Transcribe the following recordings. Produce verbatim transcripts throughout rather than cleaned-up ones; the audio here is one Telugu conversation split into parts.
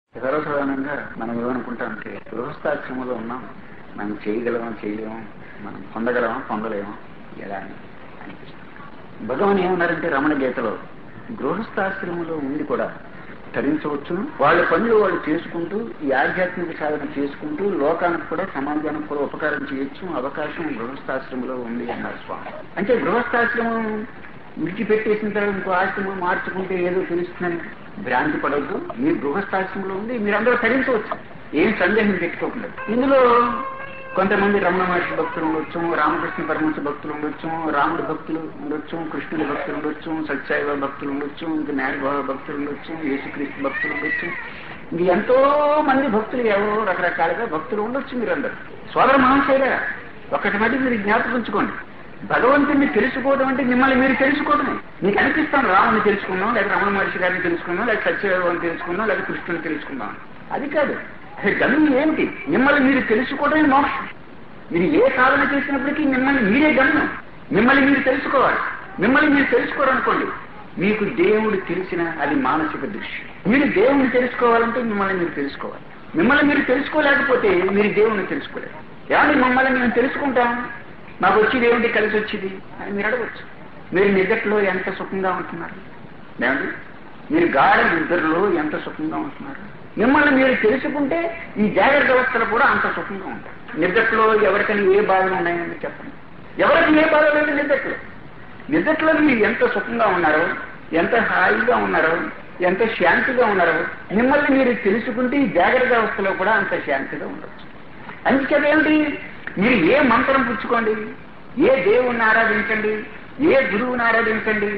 సర్వసాధారణంగా మనం ఏమనుకుంటాం అంటే గృహస్థాశ్రమంలో ఉన్నాం, మనం చేయగలమా చేయలేము, మనం పొందగలమా పొందలేమా ఎలా అని అనిపిస్తుంది. భగవాన్ ఏమన్నారంటే రమణ గీతలో, గృహస్థాశ్రమంలో ఉండి కూడా తరించవచ్చు, వాళ్ళ పనులు వాళ్ళు చేసుకుంటూ ఈ ఆధ్యాత్మిక సాధన చేసుకుంటూ లోకానికి కూడా సమాజానికి కూడా ఉపకారం చేయొచ్చు, అవకాశం గృహస్థాశ్రమంలో ఉంది అన్నారు స్వామి. అంటే గృహస్థాశ్రమం విడిచిపెట్టేసిన తర్వాత ఇంకో ఆశ్రమం మార్చుకుంటే ఏదో తెలుస్తుందని భ్రాంతి పడవద్దు. మీరు గృహస్థాశ్రమంలో ఉంది, మీరందరూ తరించవచ్చు, ఏం సందేహం పెట్టుకోకుండా. ఇందులో కొంతమంది రమణ మహర్షి భక్తులు ఉండొచ్చు, రామకృష్ణ పరమహంస భక్తులు ఉండొచ్చు, రాముడి భక్తులు ఉండొచ్చు, కృష్ణుడి భక్తులు ఉండొచ్చు, సత్యసాయిబాబా భక్తులు ఉండొచ్చు, ఇంకా నాగబాబా భక్తులు ఉండొచ్చు, యేసుక్రీస్తు భక్తులు ఉండొచ్చు, ఇంక ఎంతో మంది భక్తులు ఎవరో రకరకాలుగా భక్తులు ఉండొచ్చు. మీరందరూ సోదర మహాశైరా, ఒకటి మధ్య మీరు జ్ఞాపకించుకోండి, భగవంతుడిని తెలుసుకోవడం అంటే మిమ్మల్ని మీరు తెలుసుకోవడమే. మీకు అనిపిస్తాను రాముని తెలుసుకున్నాం, లేదా రమణ మహర్షి గారిని తెలుసుకున్నాం, లేదా సత్యసాయిబాబాని తెలుసుకున్నాం, లేదా కృష్ణుని తెలుసుకున్నాం. అది కాదు, గమ్యం ఏమిటి? మిమ్మల్ని మీరు తెలుసుకోవడమే మోక్షం. మీరు ఏ సాధన చేసినప్పటికీ మిమ్మల్ని మీరే గమ్యం. మిమ్మల్ని మీరు తెలుసుకోవాలి. మిమ్మల్ని మీరు తెలుసుకోవాలనుకోండి, మీకు దేవుడు తెలిసిన అది మానసిక దృష్టి. మీరు దేవుణ్ణి తెలుసుకోవాలంటే మిమ్మల్ని మీరు తెలుసుకోవాలి. మిమ్మల్ని మీరు తెలుసుకోలేకపోతే మీరు దేవుణ్ణి తెలుసుకోలేరు. ఏమంటే మమ్మల్ని మేము తెలుసుకుంటాం, మాకు వచ్చేది ఏమిటి, కలిసి వచ్చేది అని మీరు అడగచ్చు. మీరు నిద్రలో ఎంత సుఖంగా ఉంటున్నారు? ఏమండి మీరు గాఢ నిద్రలో ఎంత సుఖంగా ఉంటున్నారు? మిమ్మల్ని మీరు తెలుసుకుంటే ఈ జాగ్రత్త వ్యవస్థలు కూడా అంత సుఖంగా ఉంటారు. నిద్రలో ఎవరికైనా ఏ బాధలు ఉన్నాయని చెప్పండి. ఎవరికి ఏ బాధ లేదు నిద్రలో. నిద్రలో మీరు ఎంత సుఖంగా ఉన్నారో, ఎంత హాయిగా ఉన్నారో, ఎంత శాంతిగా ఉన్నారో మిమ్మల్ని మీరు తెలుసుకుంటే ఈ జాగ్రత్త వ్యవస్థలో కూడా అంత శాంతిగా ఉండొచ్చు. అందుచేదేమిటి, మీరు ఏ మంత్రం పుచ్చుకోండి, ఏ దేవుణ్ణి ఆరాధించండి, ఏ గురువుని ఆరాధించండి,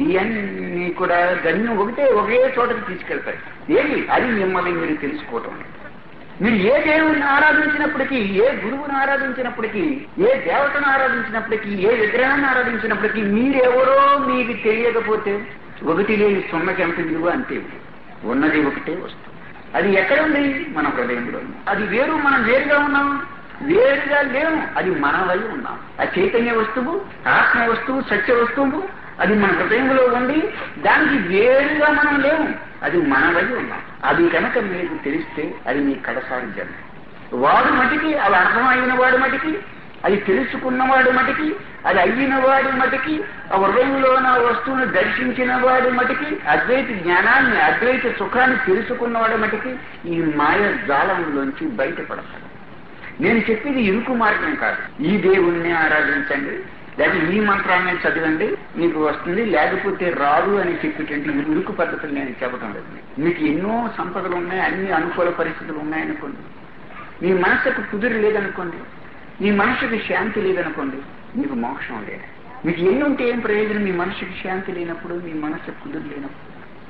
ఇవన్నీ కూడా గమ్యం ఒకటే, ఒకే చోటకి తీసుకెళ్తాయి. ఏది? అది మిమ్మల్ని మీరు తెలుసుకోవటం. మీరు ఏ దేవుణ్ణి ఆరాధించినప్పటికీ, ఏ గురువుని ఆరాధించినప్పటికీ, ఏ దేవతను ఆరాధించినప్పటికీ, ఏ విగ్రహాన్ని ఆరాధించినప్పటికీ మీరెవరో మీకు తెలియకపోతే ఒకటి లేని సున్నకి ఎంత విలువ అంతే. ఉన్నది ఒకటే వస్తువు. అది ఎక్కడ ఉంది? మన హృదయంలో. అది వేరు, మనం వేరుగా ఉన్నాం, వేరుగా లేము, అది మన వై ఉన్నాం. ఆ చైతన్య వస్తువు, ఆత్మ వస్తువు, సత్య వస్తువు అది మన హృదయంలో ఉంది, దానికి వేరుగా మనం లేము, అది మన వై ఉన్నాం. అది కనుక మీకు తెలిస్తే అది మీ కడసారి జన్మ. వాడు మటికి, అది అర్థమైన వాడు మటికి, అది తెలుసుకున్నవాడు మటికి, అది అయిన వాడు మటికి, ఆ హృదయంలో నా వస్తువును దర్శించిన వాడు మటికి, అద్వైత జ్ఞానాన్ని, అద్వైత సుఖాన్ని తెలుసుకున్నవాడు మటికి ఈ మాయ జాలంలోంచి బయటపడతాడు. నేను చెప్పేది ఇరుకు మార్గం కాదు. ఈ దేవుణ్ణి ఆరాధించండి, లేదా ఈ మంత్రాన్ని చదవండి మీకు వస్తుంది, లేకపోతే రాదు అని చెప్పేటువంటి ఇరుకు పద్ధతులు నేను చెప్పడం లేదు. మీకు ఎన్నో సంపదలు ఉన్నాయి, అన్ని అనుకూల పరిస్థితులు ఉన్నాయనుకోండి, మీ మనసుకు కుదురు లేదనుకోండి, మీ మనసుకి శాంతి లేదనుకోండి, మీకు మోక్షం లేదు. మీకు ఎన్ని ఉంటే ఏం ప్రయోజనం? మీ మనసుకి శాంతి లేనప్పుడు, మీ మనసు కుదురు లేనప్పుడు.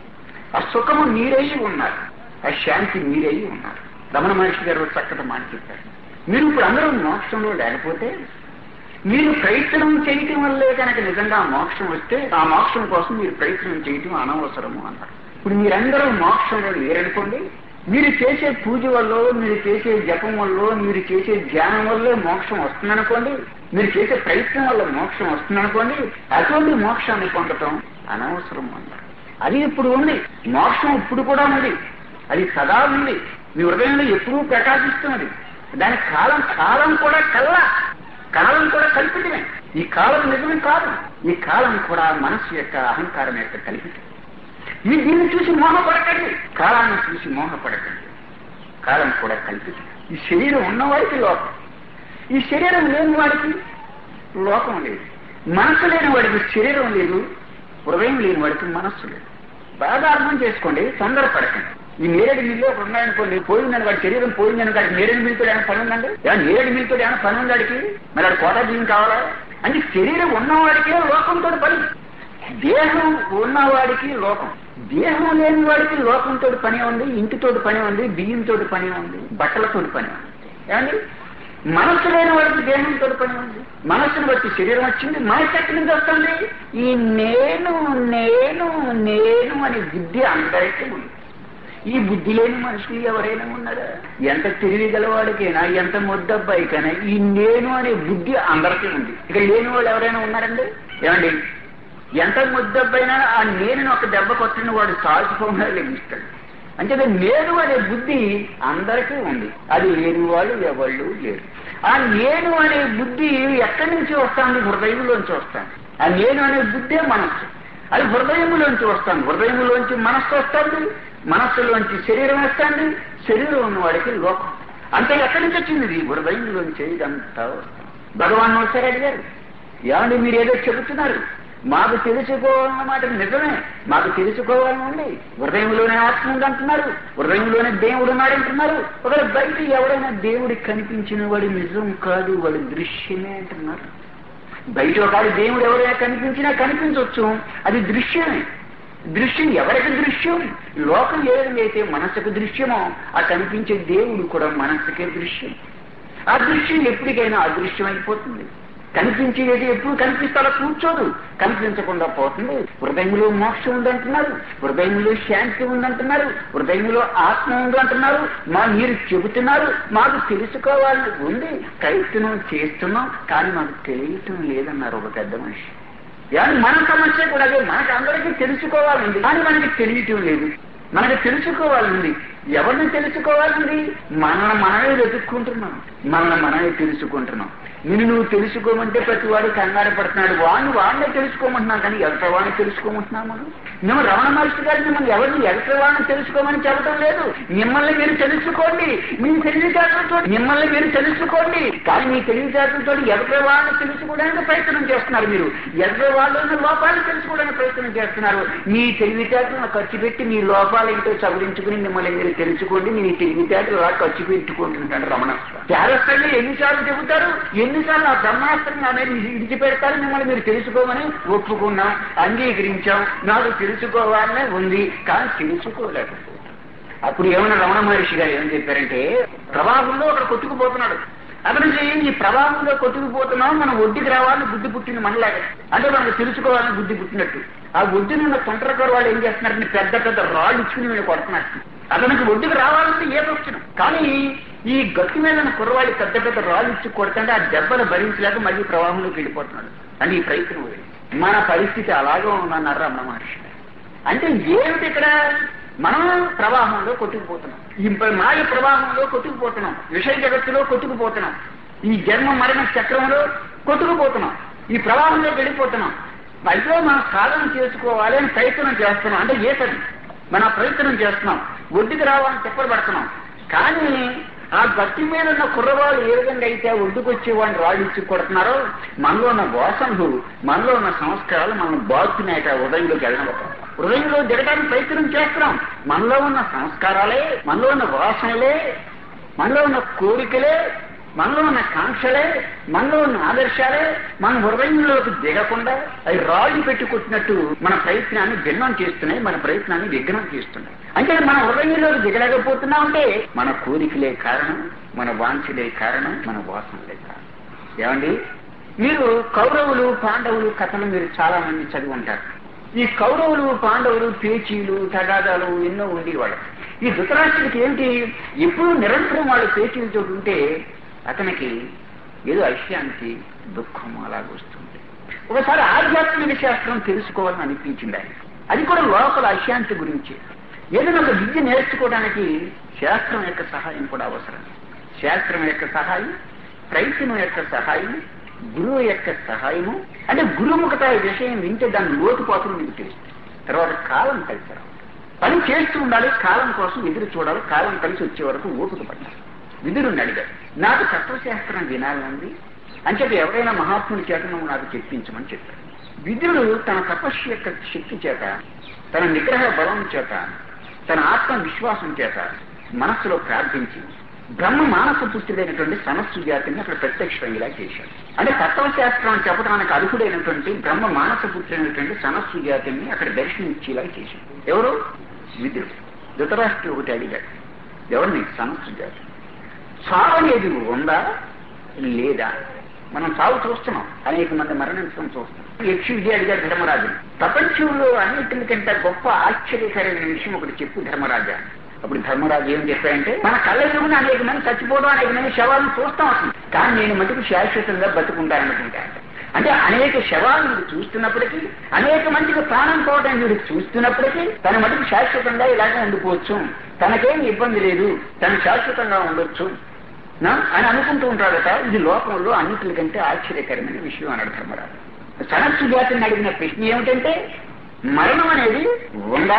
ఆ సుఖము మీరై ఉన్నారు, ఆ శాంతి మీరై ఉన్నారు. రమణ మహర్షి గారు చక్కటి మాట చెప్పారు. మీరు ఇప్పుడు అందరూ మోక్షంలో లేకపోతే, మీరు ప్రయత్నం చేయటం వల్లే కనుక నిజంగా మోక్షం వస్తే ఆ మోక్షం కోసం మీరు ప్రయత్నం చేయటం అనవసరము అన్నారు. ఇప్పుడు మీరందరూ మోక్షంలో లేరనుకోండి, మీరు చేసే పూజ వల్ల, మీరు చేసే జపం వల్ల, మీరు చేసే ధ్యానం వల్లే మోక్షం వస్తుందనుకోండి, మీరు చేసే ప్రయత్నం వల్ల మోక్షం వస్తుందనుకోండి, అటువంటి మోక్షాన్ని పొందటం అనవసరం అన్నారు. అది ఇప్పుడు ఉంది, మోక్షం ఇప్పుడు కూడా ఉంది, అది సదా ఉంది, మీ హృదయంలో ఎప్పుడూ ప్రకాశిస్తున్నది. దాని కాలం కాలం కూడా కల్లా, కాలం కూడా కల్పితమే. ఈ కాలం నిజమే కాదు, ఈ కాలం కూడా మనస్సు యొక్క అహంకారం యొక్క కల్పితం. ఈ దీన్ని చూసి మోహపడకండి, కాలాన్ని చూసి మోహపడకండి. కాలం కూడా కల్పితం. ఈ శరీరం ఉన్నవాడికి లోకం, ఈ శరీరం లేని వాడికి లోకం లేదు. మనస్సు లేని వాడికి శరీరం లేదు, హృదయం లేని వాడికి మనస్సు లేదు. బాగా అర్థం చేసుకోండి, తొందరపడకండి. ఈ నేరేడు మిల్లు ఒకటి ఉన్నాయనుకోండి, పోయిందని వాడి శరీరం పోయిందని వాడికి నేరేడు మిల్లుతో ఏమైనా పని ఉందండి? నేరేడు మిల్లుతో ఏమైనా పని ఉంది వాడికి? మరి వాడు కోటా జీవం కావాలా? అంటే శరీరం ఉన్నవాడికే లోకంతో పని, దేహం ఉన్నవాడికి లోకం. దేహం లేని వాడికి లోకంతో పని ఉంది, ఇంటితో పని ఉంది, బియ్యంతో పని ఉంది, బట్టలతో పని ఉంది. ఏమండి మనస్సు లేని వాడికి దేహంతో పని ఉంది. మనస్సును బట్టి శరీరం వచ్చింది. మనస్సు ఎక్కడి నుంచి వస్తుంది? ఈ నేను నేను నేను అనే బుద్ధి అందరికీ ఉంది. ఈ బుద్ధి లేని మనుషులు ఎవరైనా ఉన్నారా? ఎంత తెలివి గలవాడికైనా, ఎంత ముద్దబ్బాయికైనా ఈ నేను అనే బుద్ధి అందరికీ ఉంది. ఇక లేని వాళ్ళు ఎవరైనా ఉన్నారండి? ఏమండి ఎంత ముద్దబ్బాయినా ఆ నేను ఒక దెబ్బ కొట్టిన వాడు సాల్చిపోయినా లెగిస్తాడు. అంటే నేను అనే బుద్ధి అందరికీ ఉంది. అది లేని వాళ్ళు ఎవళ్ళు లేరు. ఆ నేను అనే బుద్ధి ఎక్కడి నుంచి వస్తాను? హృదయంలోంచి వస్తాను. ఆ నేను అనే బుద్ధే మనస్సు. అది హృదయంలోంచి వస్తాను. హృదయంలోంచి మనస్సు వస్తుంది. మనస్సులోంచి శరీరం వస్తుంది. శరీరం ఉన్న వాడికి లోకం. అంతే ఎక్కడి నుంచి వచ్చింది? ఇది హృదయంలోంచి ఇదంతా వస్తుంది. భగవాన్ ఒకసారి అడిగారు, ఏమండి మీరు ఏదో చెబుతున్నారు, మాకు తెలుసుకోవాలన్నమాట నిజమే, మాకు తెలుసుకోవాలండి. హృదయంలోనే ఆత్మ ఉందంటున్నారు, హృదయంలోనే దేవుడు ఉన్నాడంటున్నారు. ఒకవేళ బయట ఎవరైనా దేవుడికి కనిపించిన వాడు నిజం కాదు, వాడు దృశ్యమే అంటున్నారు. బయట ఒకటి దేవుడు ఎవరైనా కనిపించినా కనిపించవచ్చు, అది దృశ్యమే. దృశ్యం ఎవరికి దృశ్యం? లోకం ఏదైతే మనసుకు దృశ్యమో ఆ కనిపించే దేవుడు కూడా మనసుకే దృశ్యం. ఆ దృశ్యం ఎప్పటికైనా అదృశ్యం అయిపోతుంది. కనిపించేది ఎప్పుడు కనిపిస్తాలో కూర్చోదు, కనిపించకుండా పోతుంది. హృదయంలో మోక్షం ఉందంటున్నారు, హృదయంలో శాంతి ఉందంటున్నారు, హృదయంలో ఆత్మ ఉందంటున్నారు. మా మీరు చెబుతున్నారు మాకు తెలుసుకోవాలని ఉంది, ప్రయత్నం చేస్తున్నాం, కానీ మాకు తెలియటం లేదన్నారు ఒక పెద్ద మనిషి. కానీ మన సమస్య కూడా అదే, మనకు అందరికీ తెలుసుకోవాలండి, కానీ మనకి తెలియటం లేదు. మనకు తెలుసుకోవాలండి. ఎవరిని తెలుసుకోవాలండి? మనల్ని మనమే వెతుక్కుంటున్నాం, మనల్ని మనమే తెలుసుకుంటున్నాం. నిన్ను నువ్వు తెలుసుకోమంటే ప్రతి వాడు కంగారు పడుతున్నాడు. వాడిని వాడినే తెలుసుకోమంటున్నాం, కానీ ఎగట వాడిని తెలుసుకోమంటున్నాం. మనం మేము రమణ మహర్షి గారిని మిమ్మల్ని ఎవరిని ఎగట వాడిని తెలుసుకోమని చెప్పడం లేదు. మిమ్మల్ని మీరు తెలుసుకోండి, మీ తెలివితేటలతో మిమ్మల్ని మీరు తెలుసుకోండి. కానీ మీ తెలివితేటలతో ఎగట వాడిని తెలుసుకోవడానికి ప్రయత్నం చేస్తున్నారు. మీరు ఎగట వాళ్ళని లోపాలను తెలుసుకోవడానికి ప్రయత్నం చేస్తున్నారు. మీ తెలివితేటలను ఖర్చు పెట్టి మీ లోపాలు ఏంటో సవరించుకుని మిమ్మల్ని మీరు తెలుసుకోండి. మీ తెలివితేటలు అలా ఖర్చు పెట్టుకుంటుంటాడు రమణ. జాగ్రత్తగా ఎన్నిసార్లు చెబుతారు, ఎన్నిసార్లు ఆ బ్రహ్మాస్త్రం అనేది విడిచిపెడతారు. మిమ్మల్ని మీరు తెలుసుకోమని ఒప్పుకున్నాం, అంగీకరించాం, నాకు తెలుసుకోవాలనే ఉంది, కానీ తెలుసుకోలేకపోతే అప్పుడు ఏమన్నా రమణ మహర్షి గారు ఏమని చెప్పారంటే, ప్రవాహంలో అక్కడ కొట్టుకుపోతున్నాడు. అతను ఈ ప్రవాహంలో కొట్టుకుపోతున్నాం, మనం ఒడ్డుకి రావాలని బుద్ధి పుట్టింది మనలాగా. అంటే మనకు తెలుసుకోవాలని బుద్ధి పుట్టినట్టు ఆ ఒడ్డుని ఉన్న తొంటరకారు వాళ్ళు ఏం చేస్తున్నారంటే పెద్ద పెద్ద రాళ్ళు ఇచ్చుకుని వీళ్ళు కొడుతున్నారు. అతనికి ఒడ్డుకు రావాలంటే ఏ వచ్చిన, కానీ ఈ గట్టి మీద కుర్రవాళ్ళు పెద్ద పెద్ద రాళ్ళు ఇచ్చి కొడుతుంటే ఆ దెబ్బలు భరించలేక మళ్ళీ ప్రవాహంలోకి వెళ్ళిపోతున్నాడు. అని ఈ ప్రయత్నం మన పరిస్థితి అలాగే ఉందన్నారు రమణ మహర్షి. అంటే ఏమిటి ఇక్కడ? మనం ప్రవాహంలో కొట్టుకుపోతున్నాం, ఈ మాయ ప్రవాహంలో కొట్టుకుపోతున్నాం, విషయ జగత్తులో కొట్టుకుపోతున్నాం, ఈ జన్మ మరణ చక్రంలో కొట్టుకుపోతున్నాం, ఈ ప్రవాహంలోకి వెళ్ళిపోతున్నాం. అయితే మనం సాధన చేసుకోవాలి అని ప్రయత్నం చేస్తున్నాం. అంటే ఏ పని మన ప్రయత్నం చేస్తున్నాం, ఒడ్డుకు రావాలని చెప్పబడుతున్నాం. కానీ ఆ గట్టి మీద ఉన్న కుర్రవాళ్ళు ఏ విధంగా అయితే ఒడ్డుకొచ్చే వాడిని రాళ్ళు ఇచ్చి కొడుతున్నారో, మనలో ఉన్న వాసనలు, మనలో ఉన్న సంస్కారాలు మనం బాగుతున్నాయట హృదయంలోకి వెళ్ళబోతాం. హృదయంలో దిగడానికి ప్రయత్నం చేస్తున్నాం. మనలో ఉన్న సంస్కారాలే, మనలో ఉన్న వాసనలే, మనలో ఉన్న కోరికలే, మనలో ఉన్న కాంక్షలే, మనలో ఉన్న ఆదర్శాలే మన హృదయంలోకి దిగకుండా అవి రాళ్ళు పెట్టి కొట్టినట్టు మన ప్రయత్నాన్ని భిన్నం చేస్తున్నాయి, మన ప్రయత్నాన్ని విఘ్నం చేస్తున్నాయి. అంటే మన హృదయంలోకి దిగలేకపోతున్నా ఉంటే మన కోరికలే కారణం, మన వాంఛలే కారణం, మన వాసనలే కారణం. ఏమండి, మీరు కౌరవులు పాండవులు కథలు మీరు చాలా మంది చదివి ఉంటారు. ఈ కౌరవులు పాండవులు పేచీలు తగాదాలు ఎన్నో ఉండేవాళ్ళు. ఈ ధృతరాష్ట్రుడికి ఏంటి, ఎప్పుడు నిరంతరం వాళ్ళు పేచీలతో ఉంటే అతనికి ఏదో అశాంతి దుఃఖం అలాగొస్తుంది. ఒకసారి ఆధ్యాత్మిక శాస్త్రం తెలుసుకోవాలని అనిపించింది ఆయన. అది కూడా లోపల అశాంతి గురించి. ఏదైనా ఒక విద్య నేర్చుకోవడానికి శాస్త్రం యొక్క సహాయం కూడా అవసరం. శాస్త్రం యొక్క సహాయం, ప్రయత్నం యొక్క సహాయం, గురువు యొక్క సహాయము. అంటే గురుముఖత విషయం వింటే దాని లోతుపాతులు మీకు తెలుస్తుంది. తర్వాత కాలం కలిసి రావాలి, పని చేస్తూ ఉండాలి, కాలం కోసం ఎదురు చూడాలి, కాలం కలిసి వచ్చే వరకు ఓపిక పడాలి. విదురుని అడిగారు, నాకు తత్వశాస్త్రం వినాలండి అని చెప్పి ఎవరైనా మహాత్ముని చేత నువ్వు నాకు చెప్పించమని చెప్పారు. విదురుడు తన తపస్సు యొక్క శక్తి చేత, తన నిగ్రహ బలం చేత, తన ఆత్మ విశ్వాసం చేత మనస్సులో ప్రార్థించి బ్రహ్మ మానస పుత్రుడైనటువంటి సనస్సు జాతిని అక్కడ ప్రత్యక్షంగా చేశాడు. అంటే తత్వశాస్త్రం చెప్పడానికి అర్హుడైనటువంటి బ్రహ్మ మానస పుత్రుడైనటువంటి సనస్సు జాతిని అక్కడ దర్శనమిచ్చేలా చేశాడు. ఎవరు? విదురుడు. ధృతరాష్ట్రుడు ఒకటి అడిగాడు, ఎవరిని? సనస్సు జాతి. సావు అనేది ఉందా లేదా? మనం సాగు చూస్తున్నాం, అనేక మంది మరణించడం చూస్తున్నాం. యక్షి విజయ అడిగారు ధర్మరాజుని, ప్రపంచంలో అన్నింటికంటే గొప్ప ఆశ్చర్యకరమైన విషయం ఒకటి చెప్పు ధర్మరాజా. అప్పుడు ధర్మరాజు ఏం చెప్పాయంటే, మన కళ్ళ ఎదుగున అనేక మంది చచ్చిపోవడం, అనేక మంది శవాలను చూస్తాం అసలు, కానీ నేను మటుకు శాశ్వతంగా బతుకుంటాననుకుంటా. అంటే అనేక శవాలను వీడు చూస్తున్నప్పటికీ, అనేక మందికి ప్రాణం పోవడం వీడు చూస్తున్నప్పటికీ తన మటుకు శాశ్వతంగా ఇలాగే ఉండిపోవచ్చు, తనకేం ఇబ్బంది లేదు, తను శాశ్వతంగా ఉండొచ్చు అని అనుకుంటూ ఉంటాడట. ఇది లోకంలో అన్నిటికంటే ఆశ్చర్యకరమైన విషయం అన్నాడు ధర్మరాజు. సనత్సు జాతిని అడిగిన ప్రశ్న ఏమిటంటే మరణం అనేది ఉందా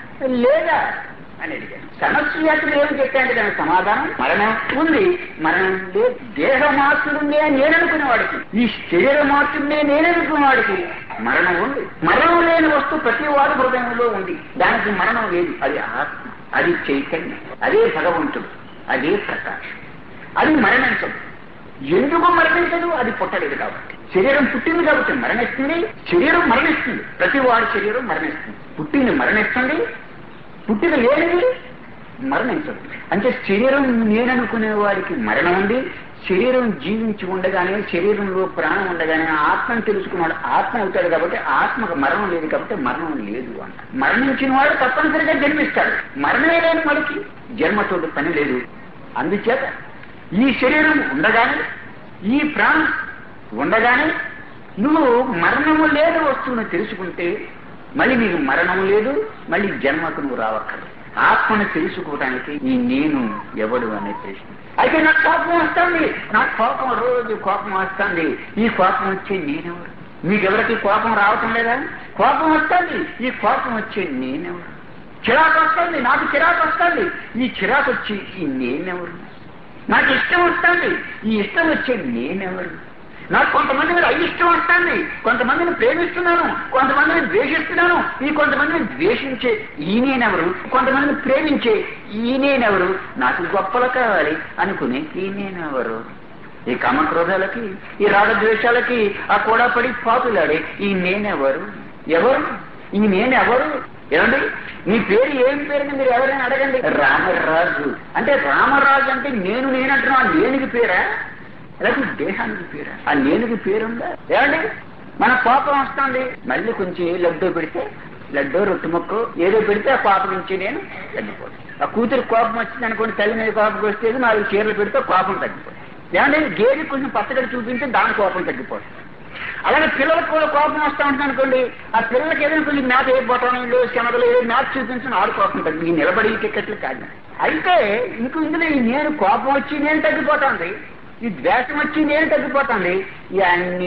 లేదా అని అడిగాను. సనత్సు జాతులు ఏమి చెప్పాయంటే దానికి సమాధానం మరణం ఉంది, మరణం లేదు. దేహ మార్చుడుందే నేననుకునే వాడికి, ఈ శరీర మార్చుడే నేననుకునే వాడికి మరణం ఉంది. మరణం లేని వస్తువు ప్రతి వాడి హృదయంలో ఉంది, దానికి మరణం లేదు. అది ఆత్మ, అది చైతన్యం, అదే భగవంతుడు, అదే ప్రకాశం. అది మరణించదు. ఎందుకు మరణించదు? అది పుట్టలేదు కాబట్టి. శరీరం పుట్టింది కాబట్టి మరణిస్తుంది, శరీరం మరణిస్తుంది, ప్రతి వాడి శరీరం మరణిస్తుంది. పుట్టింది మరణిస్తుంది, పుట్టిన లేనిది మరణించదు. అంటే శరీరం నేననుకునే వాడికి మరణం ఉంది. శరీరం జీవించి ఉండగానే, శరీరంలో ప్రాణం ఉండగానే ఆత్మను తెలుసుకున్నాడు ఆత్మ అవుతాడు కాబట్టి ఆత్మకు మరణం లేదు కాబట్టి మరణం లేదు అంట. మరణించిన వాడు తప్పనిసరిగా జన్మిస్తాడు. మరణమే లేని వాడికి జన్మతోటి పని లేదు. అందుచేత ఈ శరీరం ఉండగానే, ఈ ప్రాణం ఉండగానే నువ్వు మరణము లేదు వస్తువును తెలుసుకుంటే మళ్ళీ నీకు మరణము లేదు, మళ్ళీ జన్మకు నువ్వు రావక్కర్లేదు. ఆత్మను తెలుసుకోవడానికి ఈ నేను ఎవడు అనే ప్రశ్న. అయితే నాకు కోపం వస్తుంది, నాకు కోపం రోజు కోపం వస్తుంది. ఈ కోపం వచ్చే నేనెవరు? మీకెవరికి కోపం రావటం లేదా? కోపం వస్తుంది, ఈ కోపం వచ్చే నేనెవరు? చిరాకు వస్తుంది, నాకు చిరాకు వస్తుంది, ఈ చిరాకు వచ్చి ఈ నేనెవరు? నాకు ఇష్టం వస్తుంది, ఈ ఇష్టం వచ్చే నేనెవరు? నాకు కొంతమంది మీద అయిష్టం వస్తుంది, కొంతమందిని ప్రేమిస్తున్నాను, కొంతమందిని ద్వేషిస్తున్నాను. ఈ కొంతమందిని ద్వేషించే ఈ నేనెవరు? కొంతమందిని ప్రేమించే ఈ నేనెవరు? నాకు గొప్పలు కావాలి అనుకునే ఈ నేనెవరు? ఈ కామక్రోధాలకి, ఈ రాగద్వేషాలకి ఆ కూడా పడి పాతులాడే ఈ నేనెవరు? ఎవరు ఈ నేనెవరు? ఏమండి మీ పేరు ఏం పేరుని మీరు ఎవరైనా అడగండి. రామరాజు అంటే రామరాజు అంటే నేను నేనంటున్నా నేనుకి పేరా లేకపోతే దేహానికి పేరా? ఆ నేనుకి పేరుందా? ఏమండి మన కోపం వస్తుంది, మళ్ళీ కొంచెం లడ్డూ పెడితే లడ్డూ రొట్టు మొక్కు ఏదో పెడితే ఆ కోపం నుంచి నేను తగ్గిపోతాను. ఆ కూతురు కోపం వచ్చింది అనుకోండి, తల్లి మీద కోపం వస్తే నాలుగు చీరలు పెడితే కోపం తగ్గిపోతుంది. ఏమంటే గేదె కొంచెం పచ్చగడి చూపించి దాని కోపం తగ్గిపోతుంది. అలాగే పిల్లలకు కూడా కోపం వస్తూ ఉంటుంది అనుకోండి, ఆ పిల్లలకి ఏదైనా కొంచెం మేత అయిపోతాను శనగలు ఏదో మేత చూపించిన ఆడు కోపం తగ్గి ఈ నిలబడి టికెట్లు కాదు. అయితే ఇంక ఇందులో ఈ నేను కోపం వచ్చి నేను తగ్గిపోతుంది, ఈ ద్వేషం వచ్చి నేను తగ్గిపోతుంది, ఈ అన్ని